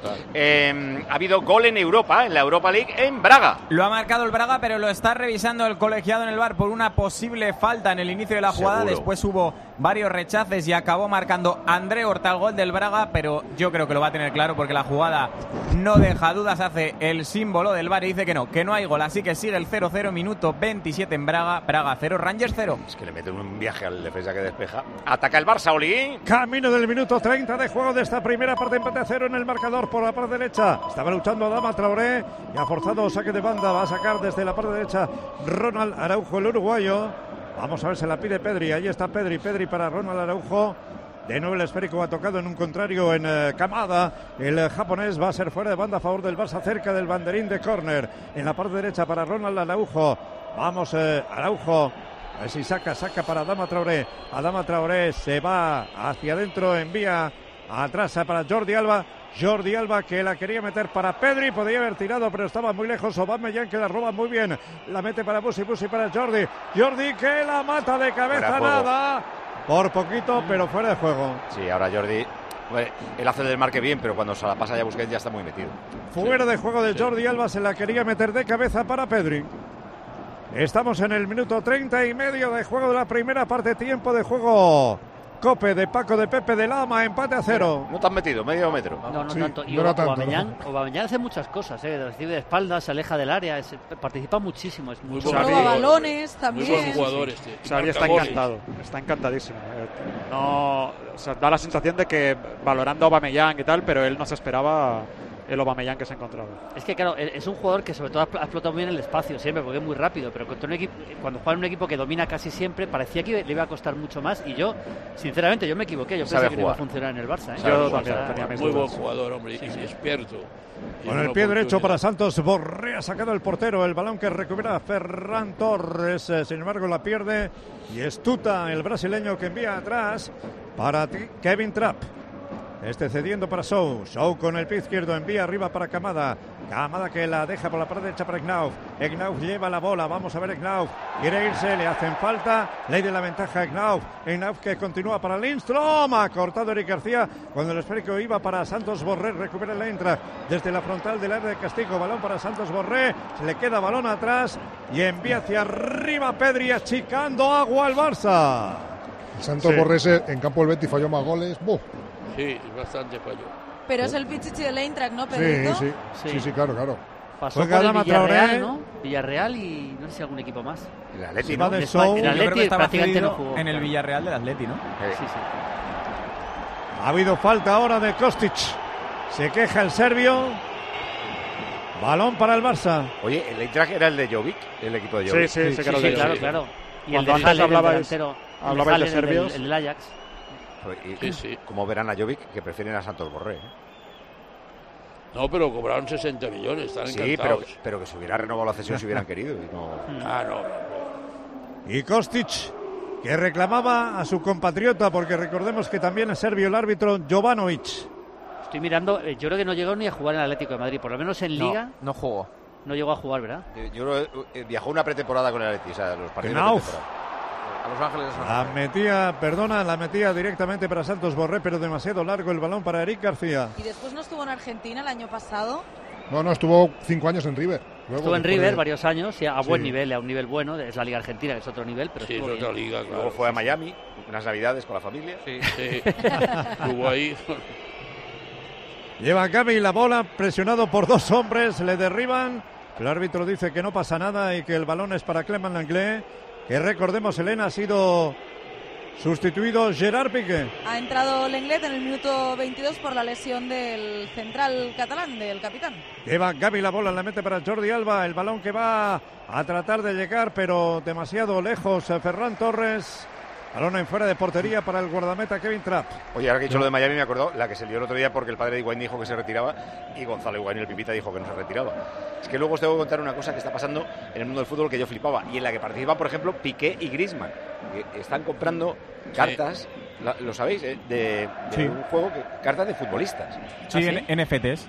ha habido gol en Europa, en la Europa League, en Braga. Lo ha marcado el Braga, pero lo está revisando el colegiado en el VAR por una posible falta en el inicio de la jugada. Seguro. Después hubo varios rechaces y acabó marcando André Horta el gol del Braga, pero yo creo que lo va a tener claro porque la jugada no deja dudas, hace el símbolo del VAR y dice que no hay gol. Así que sigue el 0-0, minuto 27 en Braga, Braga 0, Rangers 0. Es que le mete un viaje al defensa que despeja. Ataca el Barça, Oli. Camino del minuto 30 de juego de esta primera parte, empate a 0 en el marcador por la parte derecha. Estaba luchando Adama Traoré y ha forzado saque de banda. Va a sacar desde la parte derecha Ronald Araujo, el uruguayo. Vamos a ver, se la pide Pedri. Ahí está Pedri para Ronald Araujo. De nuevo el esférico ha tocado en un contrario en Kamada. El japonés va a ser fuera de banda a favor del Barça, cerca del banderín de córner. En la parte derecha para Ronald Araujo. Vamos, Araujo. A ver si saca para Adama Traoré. Adama Traoré se va hacia adentro, envía atrás para Jordi Alba. Jordi Alba que la quería meter para Pedri, podría haber tirado pero estaba muy lejos. Aubameyang que la roba muy bien, la mete para Busi para Jordi que la mata de cabeza, nada, por poquito pero fuera de juego. Sí, ahora Jordi, él hace del marque bien, pero cuando se la pasa ya Busquets ya está muy metido. Fuera de juego de Jordi Alba, se la quería meter de cabeza para Pedri. Estamos en el minuto 30 y medio de juego de la primera parte, tiempo de juego. Cope de Paco de Pepe de Lama, empate a 0. No te has metido, medio metro. No Sí, tanto. Y no era tanto, Aubameyang hace muchas cosas, recibe de espaldas, se aleja del área, participa muchísimo. Es muy Roba balones también. Muy buen jugador Xavi está encantado, está encantadísimo. O sea, da la sensación de que valorando a Aubameyang y tal, pero él no se esperaba el Aubameyang que se encontraba. Es que claro, es un jugador que sobre todo ha explotado bien el espacio siempre, porque es muy rápido, pero contra un equipo, cuando juega en un equipo que domina casi siempre, parecía que le iba a costar mucho más, y yo, sinceramente, yo me equivoqué, yo pensé que no iba a funcionar en el Barça. Yo también tenía mis muy dudas. buen jugador, hombre, y experto. Con el pie derecho para Santos Borré, ha sacado el portero, el balón que recupera Ferran Torres, sin embargo la pierde, y Estuta, el brasileño que envía atrás para Kevin Trapp. Cediendo para Sou con el pie izquierdo, envía arriba para Kamada que la deja por la parte derecha para Knauf lleva la bola, vamos a ver Knauf, quiere irse, le hacen falta, ley de la ventaja a Knauf que continúa para Lindström, ha cortado Eric García cuando el esférico iba para Santos Borré, recupera la entra desde la frontal del área de castigo, balón para Santos Borré, se le queda balón atrás y envía hacia arriba Pedri, achicando agua al Barça. Santos Borré en campo del Betis falló más goles. ¡Buf! Sí, bastante falló. Pero es el Pichichi del Eintracht, ¿no, Pedrito? Sí, claro. Pasó por el Villarreal, ¿no? Villarreal y no sé si algún equipo más. El Atleti, ¿no? El Atleti prácticamente no jugó. En el Villarreal del Atleti, ¿no? Sí. Ha habido falta ahora de Kostic. Se queja el serbio. Balón para el Barça. Oye, el Eintracht era el de Jovic, el equipo de Jovic. Sí, que era el de Jovic. Claro. Y cuando el de antes hablabais de serbios. El Ajax. Sí. Como verán a Jovic, que prefieren a Santos Borré. No, pero cobraron 60 millones, están encantados. Sí, pero que se hubiera renovado la cesión si hubieran querido. Y no... Y Kostic, que reclamaba a su compatriota, porque recordemos que también es serbio el árbitro Jovanovic. Estoy mirando, yo creo que no llegó ni a jugar en el Atlético de Madrid, por lo menos en Liga. No jugó. No llegó a jugar, ¿verdad? Yo viajó una pretemporada con el Atleti, o sea, los partidos de pretemporada. A Los Ángeles. La metía directamente para Santos Borré, pero demasiado largo el balón para Eric García. ¿Y después no estuvo en Argentina el año pasado? No, estuvo 5 años en River. Estuvo en River varios años, a buen nivel, a un nivel bueno. Es la Liga Argentina, que es otro nivel, pero sí, es otra liga. Claro. Luego fue a Miami, unas navidades con la familia. Sí. Estuvo ahí. Lleva Gavi la bola, presionado por 2 hombres, le derriban. El árbitro dice que no pasa nada y que el balón es para Clement Langlais. que recordemos, Elena, ha sido sustituido Gerard Piqué. Ha entrado Lenglet en el minuto 22 por la lesión del central catalán, del capitán. Lleva Gavi la bola, la mete para Jordi Alba, el balón que va a tratar de llegar, pero demasiado lejos. Ferran Torres, balón en fuera de portería para el guardameta Kevin Trapp. Oye, ahora que he dicho lo de Miami me acordó la que se lió el otro día porque el padre de Higuaín dijo que se retiraba y Gonzalo Higuaín, el Pipita, dijo que no se retiraba. Es que luego os tengo que contar una cosa que está pasando en el mundo del fútbol que yo flipaba y en la que participan, por ejemplo, Piqué y Griezmann, que están comprando cartas, lo sabéis, de un juego, cartas de futbolistas. Sí, NFTs.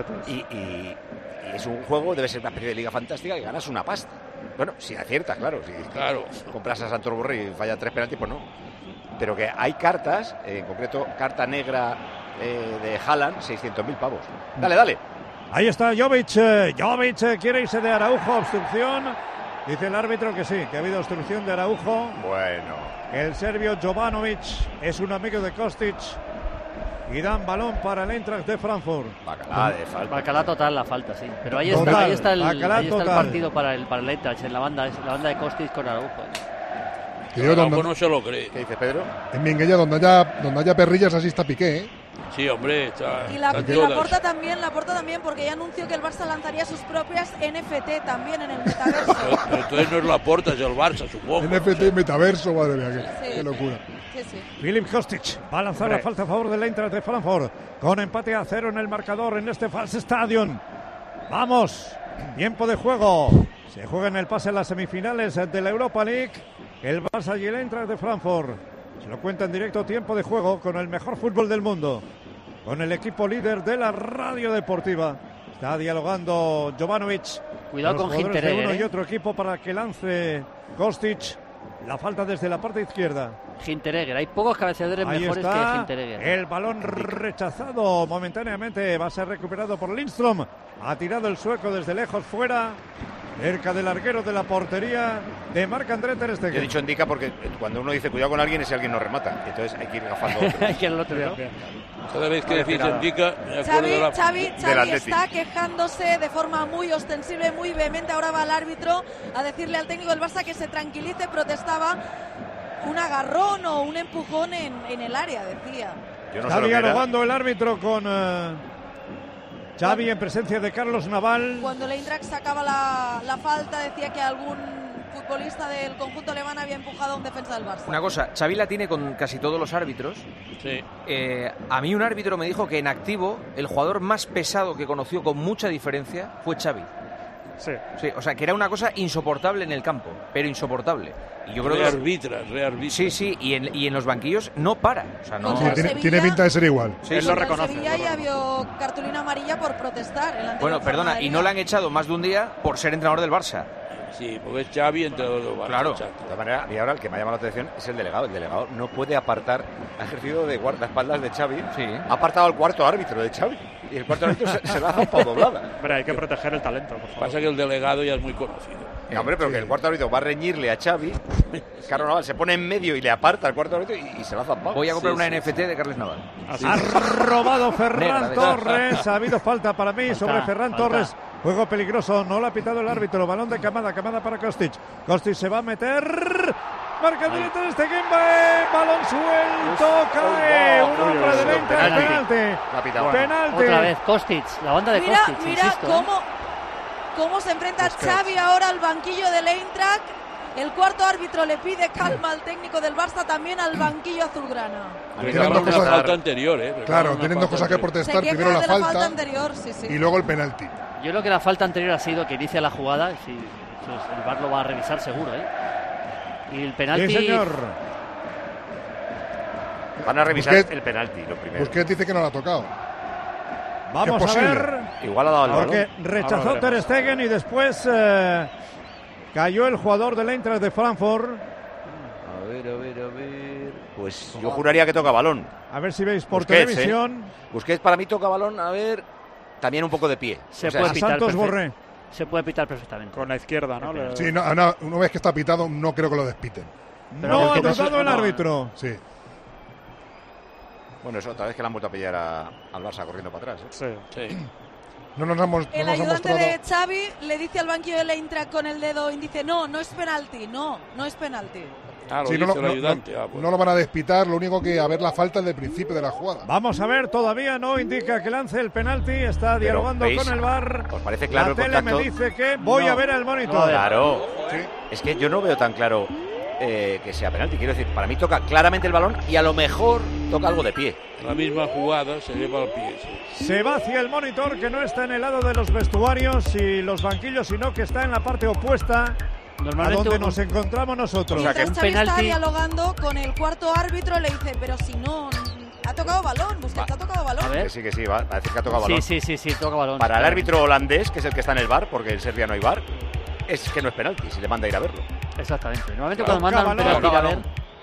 Y es un juego, debe ser una especie de liga fantástica y ganas una pasta. Bueno, si aciertas, claro. Si compras a Santos Borré y falla 3 penaltis, pues no. Pero que hay cartas, en concreto carta negra de Haaland, 600.000 pavos. Dale. Ahí está Jovic. Jovic quiere irse de Araujo, obstrucción. Dice el árbitro que sí, que ha habido obstrucción de Araujo. Bueno. El serbio Jovanovic es un amigo de Kostic. Y dan balón para el Eintracht de Frankfurt. Bacalá de falta. Bacalá total la falta, sí. Pero ahí está el partido para el Eintracht, en la banda de Kostic con Araujo. Araujo no se lo cree. ¿Qué dice Pedro? En Minguella, donde haya perrillas, así está Piqué, ¿eh? Sí, hombre, y Laporta también, porque ya anunció que el Barça lanzaría sus propias NFT también en el metaverso. Pero entonces no es Laporta, es el Barça, supongo. NFT y metaverso, madre mía, qué locura. Sí. Filip Kostic va a lanzar la falta a favor del Eintracht de Frankfurt, con empate a 0 en el marcador en este Waldstadion. Vamos, tiempo de juego. Se juega en el pase a las semifinales de la Europa League. El Barça y el Eintracht de Frankfurt. Se lo cuenta en directo, tiempo de juego con el mejor fútbol del mundo. Con el equipo líder de la radio deportiva. Está dialogando Jovanovic. Cuidado con Hinteregger. Uno y otro equipo para que lance Kostic. La falta desde la parte izquierda. Hinteregger, hay pocos cabeceadores mejores que Hinteregger. El balón rechazado momentáneamente. Va a ser recuperado por Lindström. Ha tirado el sueco desde lejos fuera. Cerca del larguero de la portería de Marc-André ter Stegen. Yo he dicho indica porque cuando uno dice cuidado con alguien es si alguien no remata. Entonces hay que ir gafando otro. Hay que ir al otro, ¿no? Cada vez que decís indica, me acuerdo de la... Xavi está quejándose de forma muy ostensible, muy vehemente. Ahora va el árbitro a decirle al técnico del Barça que se tranquilice. Protestaba un agarrón o un empujón en el área, decía. Está dialogando el árbitro con... Xavi en presencia de Carlos Naval. Cuando el Eintracht sacaba la falta, decía que algún futbolista del conjunto alemán había empujado a un defensa del Barça. Una cosa, Xavi la tiene con casi todos los árbitros. Sí. A mí un árbitro me dijo que en activo el jugador más pesado que conoció con mucha diferencia fue Xavi. Sí. O sea, que era una cosa insoportable en el campo, pero insoportable. Y yo creo rearbitra. Sí, y en los banquillos no para. O sea, no... Tiene pinta de ser igual. Sí, él lo reconoce. Sevilla ya vio cartulina amarilla por protestar. Bueno, perdona, y no le han echado más de un día por ser entrenador del Barça. Sí, porque es Xavi, entrenador del Barça. Claro. De todas maneras, y ahora el que me ha llamado la atención es el delegado. El delegado no puede apartar, ha ejercido de guardaespaldas de Xavi. Sí. Ha apartado al cuarto árbitro de Xavi. Y el cuarto árbitro se la ha zampado doblada. Pero hay que proteger el talento, por favor. Pasa que el delegado ya es muy conocido. Hombre, pero que el cuarto árbitro va a reñirle a Xavi. Carlos Naval se pone en medio y le aparta al cuarto árbitro y se la ha zampado. Voy a comprar una NFT de Carles Naval. Ha robado Ferran Torres. Ha habido falta para mí sobre Ferran Torres. Juego peligroso, no lo ha pitado el árbitro. Balón de Camada para Kostic. Kostic se va a meter. Marca directo de Stegen. Balón suelto, cae. Un hombre de 20, penalti. Otra vez Kostic, la banda de Kostic. Mira cómo se enfrenta Xavi ahora al banquillo del Eintracht. El cuarto árbitro le pide calma al técnico del Barça, también al banquillo azulgrana. Tienen dos cosas, falta anterior, claro, tienen dos cosas que protestar. Primero la falta anterior, y luego el penalti. Yo creo que la falta anterior ha sido que inicia la jugada. El VAR lo va a revisar seguro, Y el penalti... Sí, señor. Van a revisar el penalti, lo primero. Busquets dice que no lo ha tocado. Vamos a ver. Igual ha dado el balón. Porque rechazó ter Stegen y después cayó el jugador del Eintracht de Frankfurt. A ver. Pues yo juraría que toca balón. A ver si veis por Busquets, televisión. Busquets para mí toca balón, a ver, también un poco de pie. Se puede pitar Santos Borré. Se puede pitar perfectamente. Con la izquierda, ¿no? Sí, una vez que está pitado, no creo que lo despiten. No ha dudado el árbitro. Sí. Bueno, eso otra vez que le han vuelto a pillar al Barça corriendo para atrás. Sí. El ayudante de Xavi le dice al banquillo de Eintracht con el dedo índice, no es penalti, no es penalti. Sí, no lo van a despitar, lo único que a ver la falta del principio de la jugada. Vamos a ver, todavía no indica que lance el penalti, está dialogando con el VAR. ¿Os parece claro la el tele contacto? me dice que voy a ver el monitor. Claro, es que yo no veo tan claro que sea penalti. Quiero decir, para mí toca claramente el balón y a lo mejor toca algo de pie. La misma jugada se lleva al pie. Sí. Se va hacia el monitor, que no está en el lado de los vestuarios y los banquillos, sino que está en la parte opuesta a donde nos encontramos nosotros. Mientras Xavi está dialogando con el cuarto árbitro, le dice, pero si no, ha tocado balón, Busquets ha tocado balón. A ver. Que sí, va a decir que ha tocado balón. Sí, toca balón. Para el árbitro holandés, que es el que está en el VAR, porque en Serbia no hay VAR, es que no es penalti, se le manda a ir a verlo. Exactamente. Normalmente cuando mandan penalti ir a ver...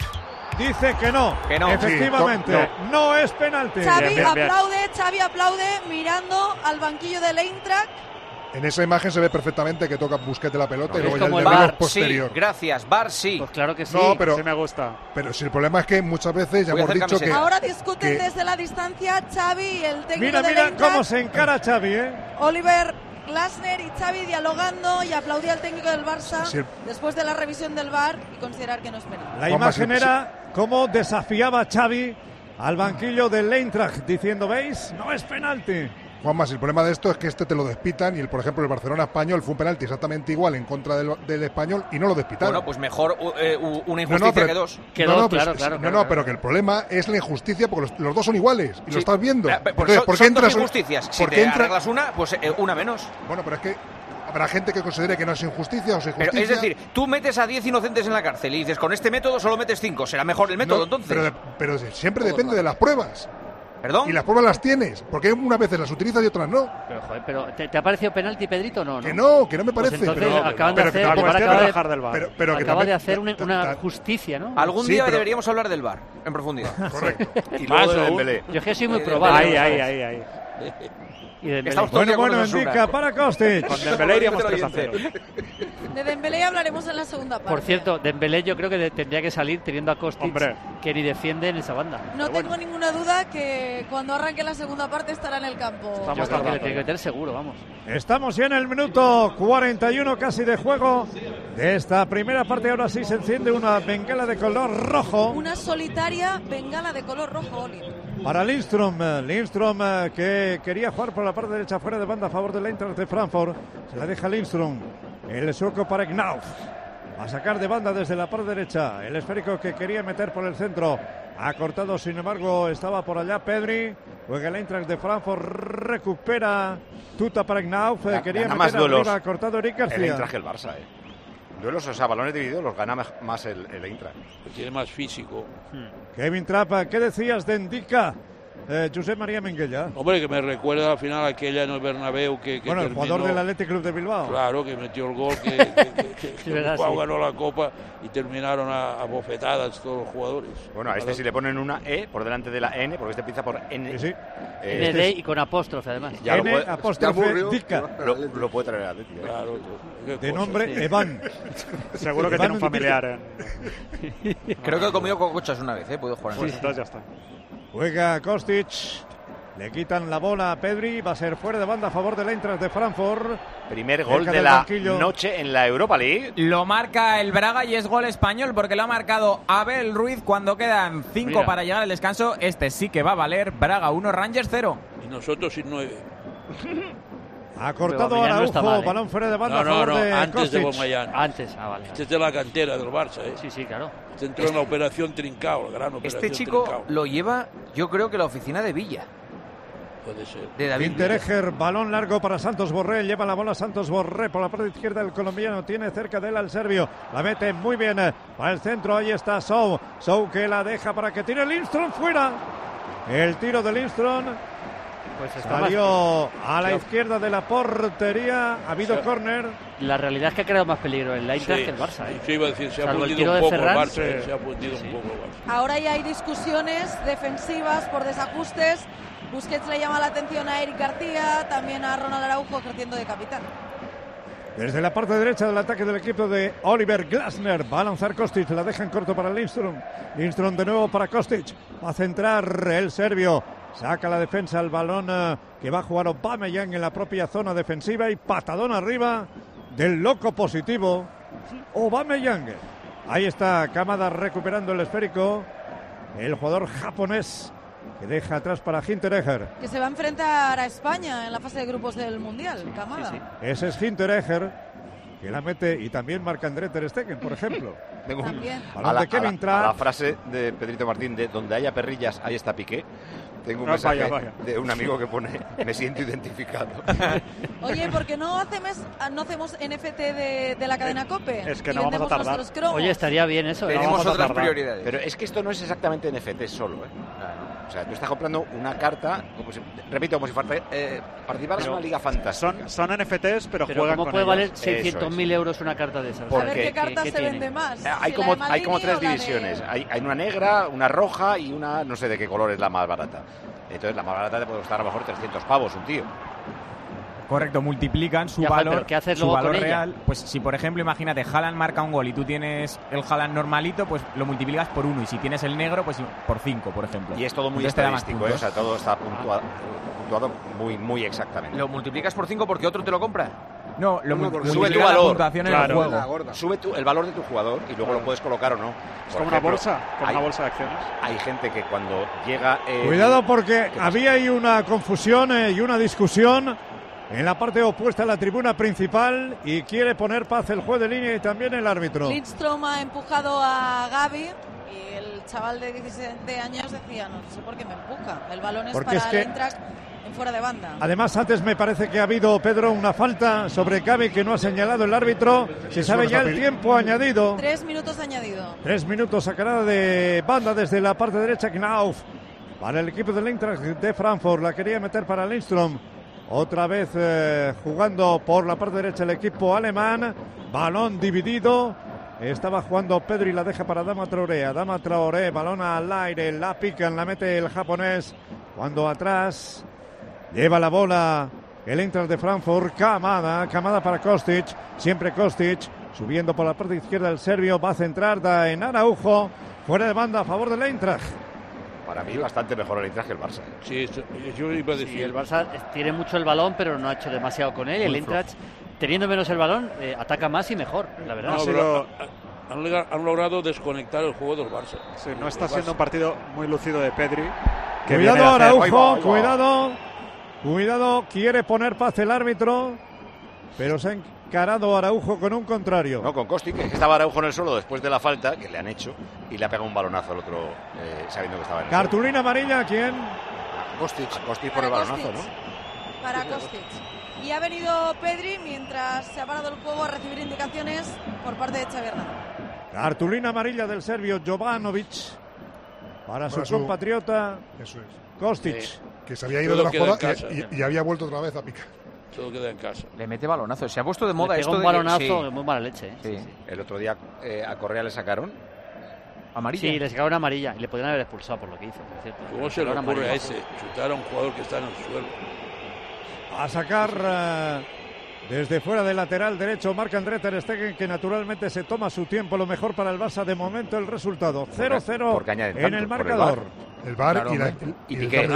Dice que no. Efectivamente, no es penalti. Xavi aplaude mirando al banquillo del Eintracht. En esa imagen se ve perfectamente que toca Busquets la pelota y luego ya el VAR, posterior. Sí, gracias, VAR sí. Pues claro que sí. No, pero sí me gusta. Pero si el problema es que muchas veces ya hemos dicho que... Ahora discuten desde la distancia Xavi y el técnico del Mira Eintracht. cómo se encara Xavi, Oliver Glasner y Xavi dialogando y aplaudía al técnico del Barça después de la revisión del VAR y considerar que no es penal. La imagen era cómo desafiaba Xavi al banquillo del Eintracht diciendo, ¿veis? No es penalti. Juanma, el problema de esto es que te lo despitan y, por ejemplo, el Barcelona-Español fue un penalti exactamente igual en contra del Español y no lo despitaron. Bueno, pues mejor una injusticia que dos. Claro, pero que el problema es la injusticia porque los dos son iguales y lo estás viendo. Entonces, ¿por qué entras dos injusticias? Si te arreglas una, pues una menos. Bueno, pero es que habrá gente que considere que no es injusticia o es injusticia. Pero, es decir, tú metes a 10 inocentes en la cárcel y dices, con este método solo metes 5. ¿Será mejor el método entonces? Pero siempre depende de las pruebas. ¿Perdón? Y las pruebas las tienes, porque unas veces las utilizas y otras no. Pero, joder, ¿te ha parecido penalti, Pedrito, o no? Que no me parece. Pues entonces acaban de hacer una justicia, ¿no? Algún día deberíamos hablar del VAR, en profundidad. Correcto. Y luego de Dembélé. Yo es que soy muy probable. Ahí. Bueno, indica para Kostic. Con Dembélé iríamos 3-0. De Dembélé hablaremos en la segunda parte. Por cierto, Dembélé yo creo que tendría que salir teniendo a Kostic, que ni defiende en esa banda. No tengo ninguna duda que cuando arranque la segunda parte estará en el campo. Yo creo que le tiene que meter seguro, vamos. Estamos ya en el minuto 41 casi de juego de esta primera parte. Ahora sí se enciende una bengala de color rojo. Una solitaria bengala de color rojo, Oliver. Para Lindström que quería jugar por la parte derecha fuera de banda a favor del Eintracht de Frankfurt. Se la deja Lindström. El sueco para Knauf. A sacar de banda desde la parte derecha. El esférico que quería meter por el centro. Ha cortado, sin embargo, estaba por allá Pedri. Juega el Eintracht de Frankfurt. Recupera Tuta para Knauf. Quería meter arriba. Ha cortado Eric García. El Eintracht que el Barça, Duelos, o sea, balones divididos los gana más el Eintracht. Tiene más físico. Kevin Trapp, ¿qué decías de Indica? Josep María Minguella. Hombre, que me recuerda al final aquella en el Bernabéu que bueno, el jugador del Athletic Club de Bilbao. Claro, que metió el gol, que Bilbao ganó la Copa y terminaron a bofetadas todos los jugadores. Bueno, a este si le ponen una E por delante de la N, porque este empieza por N. Sí. ND y con apóstrofe, además. Ya N, apóstrofe, Dica. Lo puede traer a Athletic. Claro. De nombre Evan. Seguro que tiene un familiar. Creo que he comido cocochas una vez, puedo jugar. Pues entonces ya está. Juega Kostic, le quitan la bola a Pedri, va a ser fuera de banda a favor del Eintracht de Frankfurt. Primer gol de la noche en la Europa League. Lo marca el Braga y es gol español porque lo ha marcado Abel Ruiz cuando quedan 5 para llegar al descanso. Este sí que va a valer. Braga 1, Rangers 0. Y nosotros sin 9. Ha cortado Araujo, balón fuera de banda a favor de antes Kostic. de Bomayán. Antes, vale. Este es de la cantera del Barça, Sí, claro. Este entró en la operación Trincao, la gran operación Este chico Trincao. lo lleva, yo creo que la oficina de Villa. Puede ser. De David Winteregger, balón largo para Santos Borré, lleva la bola Santos Borré por la parte izquierda del colombiano, tiene cerca de él al serbio, la mete muy bien para el centro, ahí está Sou que la deja para que tire Lindström fuera. El tiro de Lindström salió a la izquierda de la portería, ha habido córner. La realidad es que ha creado más peligro el Eintracht que el Barça. Sí, iba a decir, se ha fundido un poco el Barça. Se ha fundido un poco el Barça. Ahora ya hay discusiones defensivas por desajustes. Busquets le llama la atención a Eric García, también a Ronald Araujo ejerciendo de capitán. Desde la parte derecha del ataque del equipo de Oliver Glasner va a lanzar Kostic, la deja en corto para Lindström. Lindström de nuevo para Kostic, va a centrar el serbio. Saca la defensa el balón que va a jugar Aubameyang en la propia zona defensiva y patadón arriba del loco positivo Aubameyang. Ahí está Kamada recuperando el esférico. El jugador japonés que deja atrás para Hinteregger. Que se va a enfrentar a España en la fase de grupos del Mundial, Kamada. Sí. Ese es Hinteregger, que la mete, y también Marc-André ter Stegen, por ejemplo. Tengo a la frase de Pedrito Martín de donde haya perrillas, ahí está Piqué. Tengo un mensaje de un amigo que pone me siento identificado. Oye, ¿por qué no hacemos NFT de la cadena COPE? Es que no vamos a tardar. Oye, estaría bien eso. Tenemos otras prioridades. Pero es que esto no es exactamente NFT solo, O sea, tú estás comprando una carta, como si participaras en una liga fantástica. Son NFTs, pero juegan ¿cómo con puede valer ellos? 600.000 euros una carta de esas? A ver qué carta se vende más. Hay como tres divisiones. Hay una negra, una roja y una, no sé de qué color es la más barata. Entonces la más barata te puede costar a lo mejor 300 pavos un tío. Correcto, multiplican su valor, ¿qué haces su luego valor con real. ella? Pues si por ejemplo, imagínate, Haaland marca un gol y tú tienes el Haaland normalito, pues lo multiplicas por 1, y si tienes el negro, pues por 5, por ejemplo. Y es todo muy estadístico, o sea, todo está puntuado muy, muy exactamente. ¿Lo multiplicas por 5 porque otro te lo compra? No, sube tu valor, puntuación en el juego. Sube el valor de tu jugador y luego lo puedes colocar o no. Es como una bolsa, una bolsa de acciones. Hay gente que cuando llega... Cuidado porque había ahí una confusión y una discusión en la parte opuesta a la tribuna principal y quiere poner paz el juez de línea y también el árbitro. Lindström ha empujado a Gavi y el chaval de 17 años decía, no sé por qué me empuja. El balón es porque para el Eintracht en fuera de banda. Además, antes me parece que ha habido, Pedro, una falta sobre Gavi que no ha señalado el árbitro. Se sabe ya el tiempo añadido. 3 minutos añadido. 3 minutos, sacará de banda desde la parte derecha Knauf para el equipo del Eintracht de Frankfurt. La quería meter para Lindström. Otra vez jugando por la parte derecha el equipo alemán. Balón dividido. Estaba jugando Pedro y la deja para Adama Traoré. Adama Traoré, balón al aire, la pican, la mete el japonés. Cuando atrás lleva la bola el Eintracht de Frankfurt. Kamada para Kostic. Siempre Kostic subiendo por la parte izquierda el serbio. Va a centrar en Araujo. Fuera de banda a favor del Eintracht. Para mí bastante mejor el Eintracht que el Barça. Sí, yo iba a decir. Sí, el Barça tiene mucho el balón, pero no ha hecho demasiado con él. El Eintracht, teniendo menos el balón, ataca más y mejor, la verdad. No, pero han logrado desconectar el juego del Barça. Sí, no está siendo un partido muy lúcido de Pedri. Cuidado Araujo, cuidado, quiere poner paz el árbitro, pero se ha encarado Araujo con un contrario. No, con Kostic, que estaba Araujo en el suelo después de la falta que le han hecho y le ha pegado un balonazo al otro sabiendo que estaba en el cartulina amarilla, ¿quién? Kostic por el balonazo, ¿no? Para Kostic. Y ha venido Pedri mientras se ha parado el juego a recibir indicaciones por parte de Xavi Hernández. Cartulina amarilla del serbio Jovanovic para su compatriota. Eso es. Kostic. Que se había ido de la jugada y había vuelto otra vez a picar. Todo queda en casa. Le mete balonazo. Se ha puesto de moda esto un de balonazo de muy mala leche. Sí. El otro día a Correa le sacaron amarilla. Sí, le sacaron amarilla y le podrían haber expulsado por lo que hizo. Por cierto. ¿Cómo se le ocurre a ese chutar a un jugador que está en el suelo? A sacar desde fuera del lateral derecho Marc-André ter Stegen, que naturalmente se toma su tiempo. Lo mejor para el Barça de momento el resultado 0-0 en el marcador. El VAR y Piqué.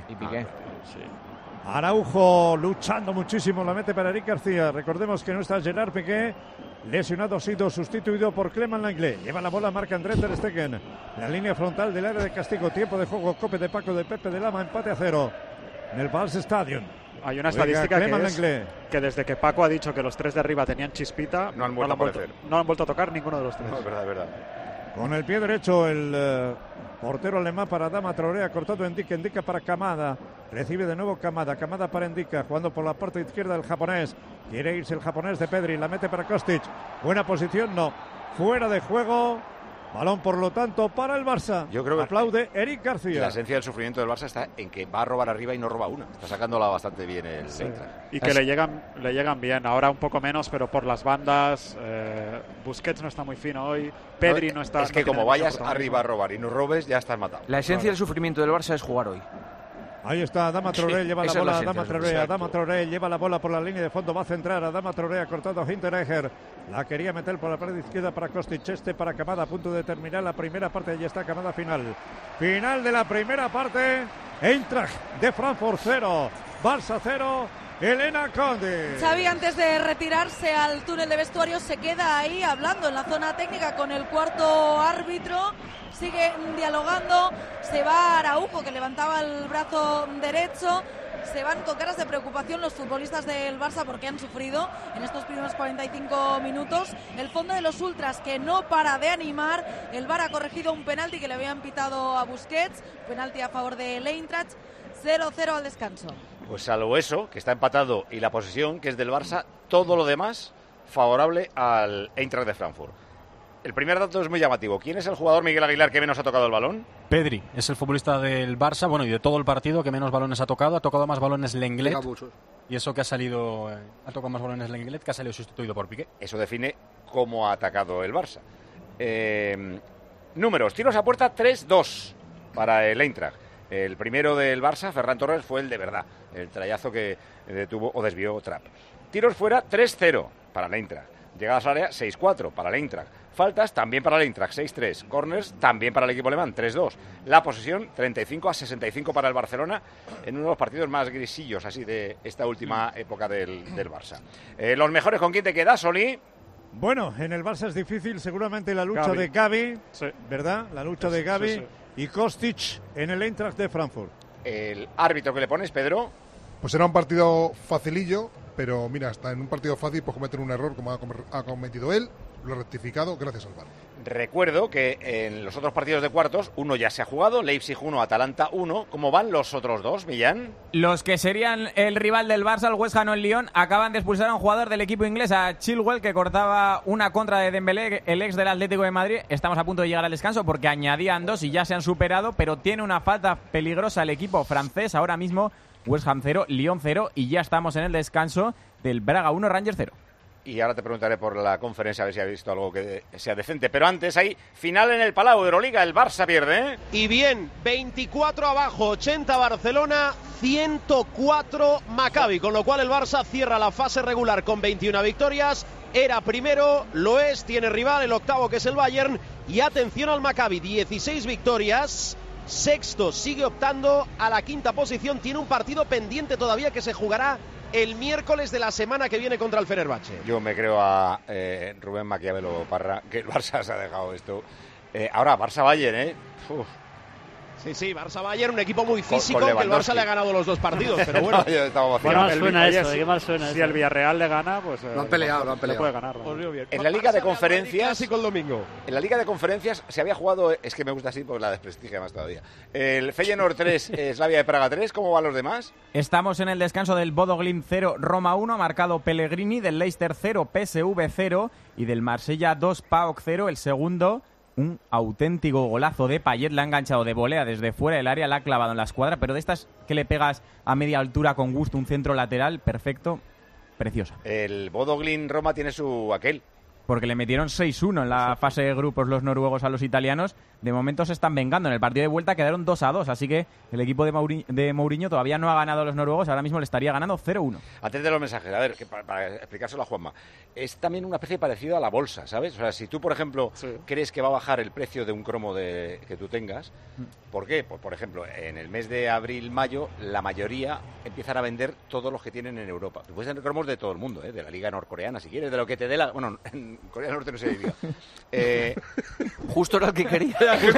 Araujo luchando muchísimo, la mete para Eric García. Recordemos que no está Gerard Piqué, lesionado, ha sido sustituido por Clément Lenglet. Lleva la bola Marc-André ter Stegen. La línea frontal del área de castigo. Tiempo de juego, Cope de Paco, de Pepe de Lama, empate a 0 en el Vals Stadium. Hay una estadística que desde que Paco ha dicho que los 3 de arriba tenían chispita, no han vuelto a tocar ninguno de los 3. No, es verdad. Con el pie derecho el portero alemán para Adama Traoré, cortado Indica para Kamada. Recibe de nuevo Kamada para Indica, jugando por la parte izquierda el japonés. Quiere irse el japonés de Pedri, la mete para Kostic. Buena posición, no. Fuera de juego. Balón, por lo tanto, para el Barça. Yo creo que aplaude Eric García. La esencia del sufrimiento del Barça está en que va a robar arriba y no roba una. Está sacándola bastante bien el Eintracht. Y que le llegan bien. Ahora un poco menos, pero por las bandas. Busquets no está muy fino hoy. Pedri no está. Es que como vayas arriba a robar y no robes, ya estás matado. La esencia del sufrimiento del Barça es jugar hoy. Ahí está Adama Traoré, lleva la bola, Adama Traoré lleva la bola por la línea de fondo, va a centrar, Adama Traoré ha cortado a Hinteregger, La quería meter por la pared izquierda para Kostic, para Kamada, a punto de terminar la primera parte. Allí está Kamada final. Final de la primera parte. Eintracht de Frankfurt 0, Barça 0. Elena Conde. Xavi, antes de retirarse al túnel de vestuario, se queda ahí hablando en la zona técnica con el cuarto árbitro. Sigue dialogando. Se va Araujo, que levantaba el brazo derecho. Se van con caras de preocupación los futbolistas del Barça porque han sufrido en estos primeros 45 minutos. El fondo de los ultras, que no para de animar. El VAR ha corregido un penalti que le habían pitado a Busquets. Penalti a favor del Eintracht. 0-0 al descanso. Pues salvo eso, que está empatado, y la posesión, que es del Barça, todo lo demás favorable al Eintracht de Frankfurt. El primer dato es muy llamativo. ¿Quién es el jugador, Miguel Aguilar, que menos ha tocado el balón? Pedri es el futbolista del Barça, bueno, y de todo el partido que menos balones ha tocado más balones Lenglet. Y eso que ha salido, ha tocado más balones Lenglet, que ha salido sustituido por Piqué. Eso define cómo ha atacado el Barça. Números, tiros a puerta 3-2 para el Eintracht. El primero del Barça, Ferran Torres, fue el de verdad, el trayazo que detuvo o desvió Trapp. Tiros fuera 3-0 para el Eintracht. Llegadas al área 6-4 para el Eintracht. Faltas también para el Eintracht 6-3. Corners también para el equipo alemán 3-2. La posesión 35-65 para el Barcelona en uno de los partidos más grisillos así de esta última época del Barça. Los mejores, ¿con quién te quedas, Soli? Bueno, en el Barça es difícil seguramente la lucha de Gavi, ¿verdad? La lucha de Gavi y Kostic en el Eintracht de Frankfurt. ¿El árbitro que le pones, Pedro? Pues era un partido facilillo, pero mira, hasta en un partido fácil pues cometer un error como ha cometido él, lo ha rectificado gracias al VAR. Recuerdo que en los otros partidos de cuartos, uno ya se ha jugado, Leipzig 1, Atalanta 1. ¿Cómo van los otros dos, Millán? Los que serían el rival del Barça, el West Ham o el Lyon, acaban de expulsar a un jugador del equipo inglés, a Chilwell, que cortaba una contra de Dembélé, el ex del Atlético de Madrid. Estamos a punto de llegar al descanso porque añadían 2 y ya se han superado, pero tiene una falta peligrosa el equipo francés ahora mismo. West Ham 0, Lyon 0, y ya estamos en el descanso del Braga 1, Rangers 0. Y ahora te preguntaré por la conferencia a ver si ha visto algo que sea decente. Pero antes hay final en el Palau de Euroliga. El Barça pierde, ¿eh? Y bien, 24 abajo, 80 Barcelona, 104 Maccabi. Con lo cual el Barça cierra la fase regular con 21 victorias. Era primero, lo es, tiene rival, el octavo que es el Bayern. Y atención al Maccabi, 16 victorias. Sexto, sigue optando a la quinta posición. Tiene un partido pendiente todavía que se jugará el miércoles de la semana que viene contra el Fenerbahce. Yo me creo a Rubén Maquiavelo Parra, que el Barça se ha dejado esto. Ahora, Barça-Bayern, ¿eh? Uf. Sí, Barça-Bayern, un equipo muy físico, que el Barça le ha ganado los dos partidos, pero bueno. Qué mal suena eso, qué mal suena eso. Si el Villarreal le gana, pues lo han peleado. puede ganar. En la Liga de Conferencias, el domingo. En la Liga de Conferencias se había jugado, es que me gusta así porque la desprestigia más todavía. El Feyenoord 3, Slavia de Praga 3, ¿cómo van los demás? Estamos en el descanso del Bodo Glimt 0, Roma 1, marcado Pellegrini, del Leicester 0, PSV 0 y del Marsella 2, PAOK 0, el segundo. Un auténtico golazo de Payet, la ha enganchado de volea desde fuera del área, la ha clavado en la escuadra, pero de estas que le pegas a media altura con gusto, un centro lateral perfecto, preciosa. El Bodo Glimt Roma tiene su aquel. Porque le metieron 6-1 en la fase de grupos los noruegos a los italianos. De momento se están vengando. En el partido de vuelta quedaron 2-2, así que el equipo de Mourinho todavía no ha ganado a los noruegos. Ahora mismo le estaría ganando 0-1. Antes de los mensajes, a ver, que para explicárselo a Juanma, es también una especie parecido a la bolsa, ¿sabes? O sea, si tú, por ejemplo, crees que va a bajar el precio de un cromo que tú tengas, ¿por qué? Pues, por ejemplo, en el mes de abril-mayo, la mayoría empiezan a vender todos los que tienen en Europa. Tú puedes tener cromos de todo el mundo, de la liga norcoreana, si quieres, de lo que te dé la... Bueno, en Corea del Norte no se diría. Justo era el que quería.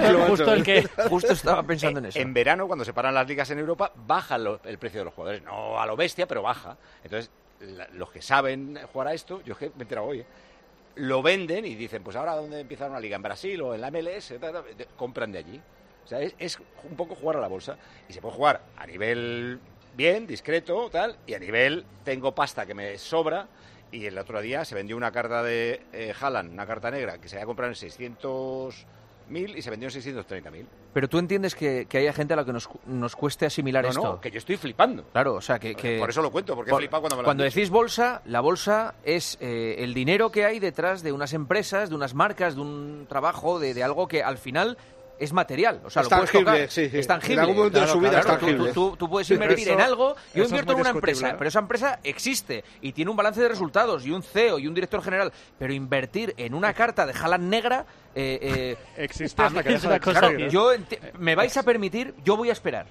Justo estaba pensando en eso. En verano, cuando se paran las ligas en Europa, baja el precio de los jugadores. No a lo bestia, pero baja. Entonces, los que saben jugar a esto, yo es que me he enterado hoy, lo venden y dicen, pues ahora, ¿dónde empieza una liga? ¿En Brasil o en la MLS? Compran de allí. O sea, es un poco jugar a la bolsa. Y se puede jugar a nivel bien, discreto, tal, y a nivel tengo pasta que me sobra. Y el otro día se vendió una carta de Haaland, una carta negra, que se había comprado en 600.000 y se vendió en 630.000. Pero tú entiendes que haya gente a la que nos cueste asimilar esto. No, que yo estoy flipando. Claro, o sea, que por eso lo cuento, porque he flipado cuando me lo han Cuando dicho. decís bolsa, la bolsa es el dinero que hay detrás de unas empresas, de unas marcas, de un trabajo, de algo que al final es material. O sea, Es lo puedes tangible, tocar. sí, sí. Es tangible. En algún momento de su vida es tangible. Tú puedes Sí, invertir pero en algo. Yo eso invierto es en muy una empresa, discutible. pero esa empresa existe y tiene un balance de resultados y un CEO y un director general. Pero invertir en una carta de Haaland negra... existe a hasta mí- que deja de claro, existir, me vais a permitir, yo voy a esperar.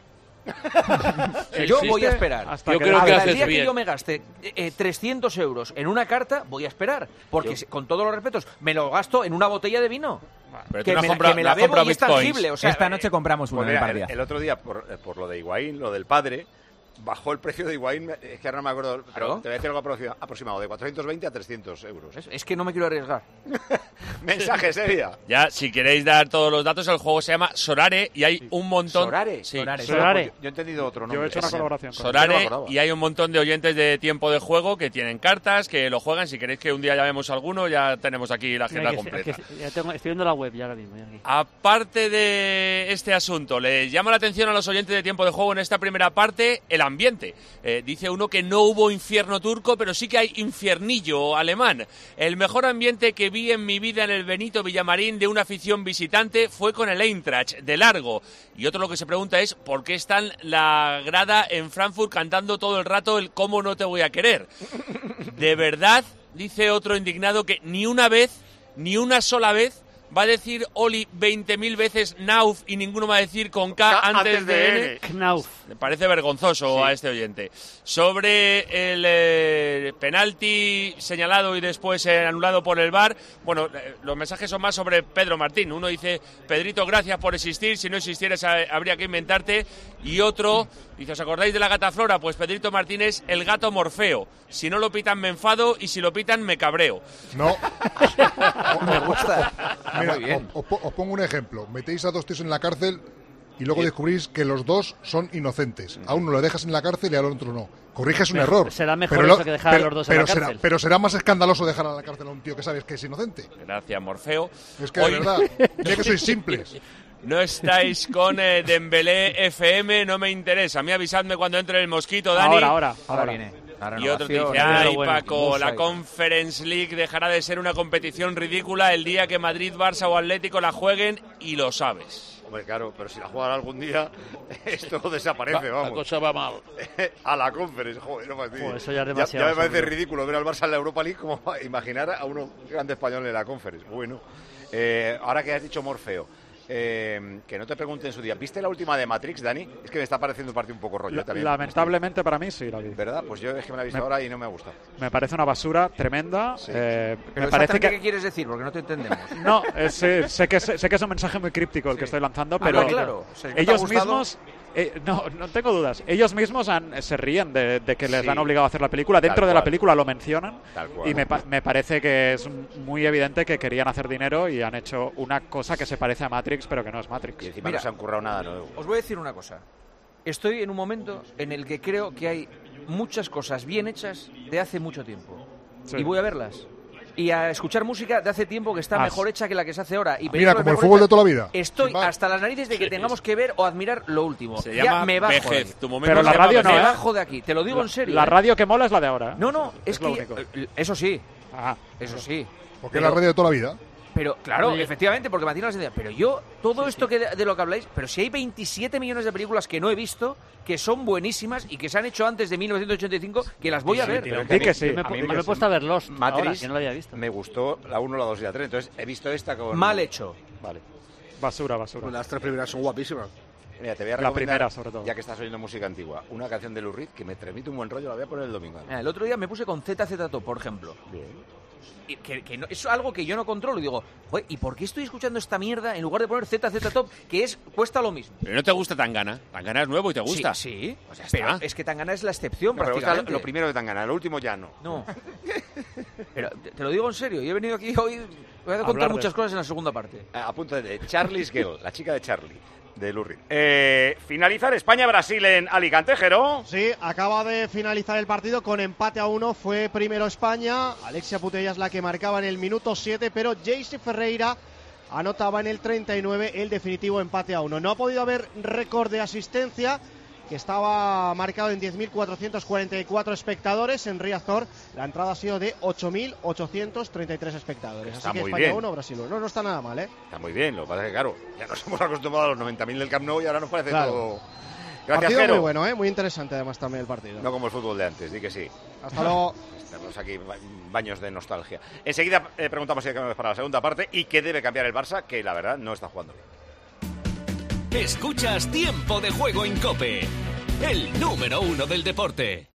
Yo voy a esperar. Yo creo que hasta haces el día bien. que yo me gaste 300 euros en una carta, voy a esperar. Porque, con todos los respetos, me lo gasto en una botella de vino. Pero Que me la bebo y es tangible. O sea, esta noche compramos Pues una mira, en el partida. el otro día, por lo de Higuaín, lo del padre, bajó el precio de Higuaín, es que ahora no me acuerdo, pero te voy a decir algo aproximado, de 420 a 300 euros. Es que no me quiero arriesgar. Mensaje, Sevilla. Ya, si queréis dar todos los datos, el juego se llama Sorare y hay un montón... ¿Sorare? Sí. Sorare. Yo he entendido otro nombre. Yo he hecho una colaboración con Sorare, él. y hay un montón de oyentes de Tiempo de Juego que tienen cartas, que lo juegan. Si queréis que un día llamemos a alguno, ya tenemos aquí la agenda completa. Estoy viendo la web ya ahora mismo. Aquí. Aparte de este asunto, les llama la atención a los oyentes de Tiempo de Juego en esta primera parte el ambiente. Dice uno que no hubo infierno turco, pero sí que hay infiernillo alemán. El mejor ambiente que vi en mi vida en el Benito Villamarín de una afición visitante fue con el Eintracht, de largo. Y otro lo que se pregunta es ¿por qué están la grada en Frankfurt cantando todo el rato el cómo no te voy a querer? De verdad, dice otro indignado, que ni una vez, ni una sola vez, va a decir Oli 20.000 veces Knauf y ninguno va a decir con K antes de N. Knauf. Me parece vergonzoso a este oyente. Sobre el penalti señalado y después anulado por el VAR, bueno, los mensajes son más sobre Pedro Martín. Uno dice, Pedrito, gracias por existir, si no existieras habría que inventarte. Y otro dice, ¿os acordáis de la gata Flora? Pues Pedrito Martín es el gato Morfeo. Si no lo pitan me enfado y si lo pitan me cabreo. No. Me gusta. Mira, Muy bien. os pongo un ejemplo. Metéis a dos tíos en la cárcel y luego descubrís que los dos son inocentes. A uno lo dejas en la cárcel y al otro no. Corriges un error. Será mejor eso que dejar a los dos en la cárcel. Pero será más escandaloso dejar a la cárcel a un tío que sabes que es inocente. Gracias, Morfeo. Es que de verdad, ya que sois simples. No estáis con Dembélé FM, no me interesa. A mí avisadme cuando entre el mosquito, Dani. Ahora viene. Y otro te dice, ay Paco, la Conference League dejará de ser una competición ridícula el día que Madrid, Barça o Atlético la jueguen y lo sabes. Hombre, claro, pero si la juegan algún día, esto desaparece, vamos. La cosa va mal. A la Conference, joder, no fastidies. Joder, eso ya es demasiado. Ya me parece seguro. ridículo ver al Barça en la Europa League como imaginar a uno grande español en la Conference. Bueno, ahora que has dicho Morfeo, que no te pregunte en su día, ¿viste la última de Matrix, Dani? Es que me está pareciendo un partido un poco rollo también. Lamentablemente para mí sí la vi. ¿Verdad? Pues yo es que me la he visto ahora y no me ha gustado. Me parece una basura tremenda. Sí. Pero me parece que ¿qué quieres decir? Porque no te entendemos. no, sé que es un mensaje muy críptico el que estoy lanzando, pero claro. ellos mismos no tengo dudas. Ellos mismos se ríen de que les han obligado a hacer la película. Dentro de la película lo mencionan. Y me parece que es muy evidente que querían hacer dinero y han hecho una cosa que se parece a Matrix, pero que no es Matrix. Y encima no se han currado nada nuevo. Os voy a decir una cosa. Estoy en un momento en el que creo que hay muchas cosas bien hechas de hace mucho tiempo. Sí. Y voy a verlas. Y a escuchar música de hace tiempo que está mejor hecha que la que se hace ahora. Y Mira, como el fútbol de toda la vida. Estoy hasta las narices de que tengamos que ver o admirar lo último. Se ya llama me bajo vejez. de aquí. Tu momento Pero la radio no, me bajo de aquí. Te lo digo en serio. La radio que mola es la de ahora. No, es lo que... único. Eso sí. Ah, Eso sí. Porque es la radio de toda la vida. Pero, claro, Oye. efectivamente, porque mantiene la sensación. Pero yo, todo esto que de lo que habláis, pero si hay 27 millones de películas que no he visto, que son buenísimas y que se han hecho antes de 1985, que las voy a ver. Pero que sí. Me he puesto a ver Lost ahora, Matrix, que no lo había visto. me gustó la 1, la 2 y la 3. Entonces he visto esta con... Mal hecho. Vale. Basura. Pues las tres primeras son guapísimas. Mira, te voy a La recomendar, primera, sobre todo. ya que estás oyendo música antigua, una canción de Lou Reed que me transmite un buen rollo, la voy a poner el domingo. El otro día me puse con ZZ Top, por ejemplo. Bien. Y que no, es algo que yo no controlo. Y digo, joder, ¿y por qué estoy escuchando esta mierda en lugar de poner ZZ Top, que cuesta lo mismo? Pero no te gusta Tangana. Tangana es nuevo y te gusta. Sí. Pues ya Pero está. es que Tangana es la excepción, No, pero me gusta prácticamente. lo primero de Tangana, lo último ya no. No. Pero te lo digo en serio. Yo he venido aquí hoy... Voy a contar muchas cosas en la segunda parte. A punto de Charlie's Girl, la chica de Charlie, de Lou Reed. Finalizar España-Brasil en Alicante, Jero. Sí, acaba de finalizar el partido con empate a 1. Fue primero España. Alexia Putellas la que marcaba en el minuto 7, pero Jayce Ferreira anotaba en el 39 el definitivo empate a 1. No ha podido haber récord de asistencia que estaba marcado en 10.444 espectadores. En Riazor la entrada ha sido de 8.833 espectadores. Está así que muy España bien. 1, Brasil 1. No está nada mal, ¿eh? Está muy bien, lo que pasa es que, claro, ya nos hemos acostumbrado a los 90.000 del Camp Nou y ahora nos parece Claro. todo... Gracias, Partido Jero. muy bueno, ¿eh? Muy interesante además también el partido. No como el fútbol de antes, di que sí. Hasta luego. Estamos aquí, baños de nostalgia. Enseguida preguntamos si hay cambios para la segunda parte y qué debe cambiar el Barça, que la verdad no está jugando bien. Escuchas Tiempo de Juego en COPE, el número 1 del deporte.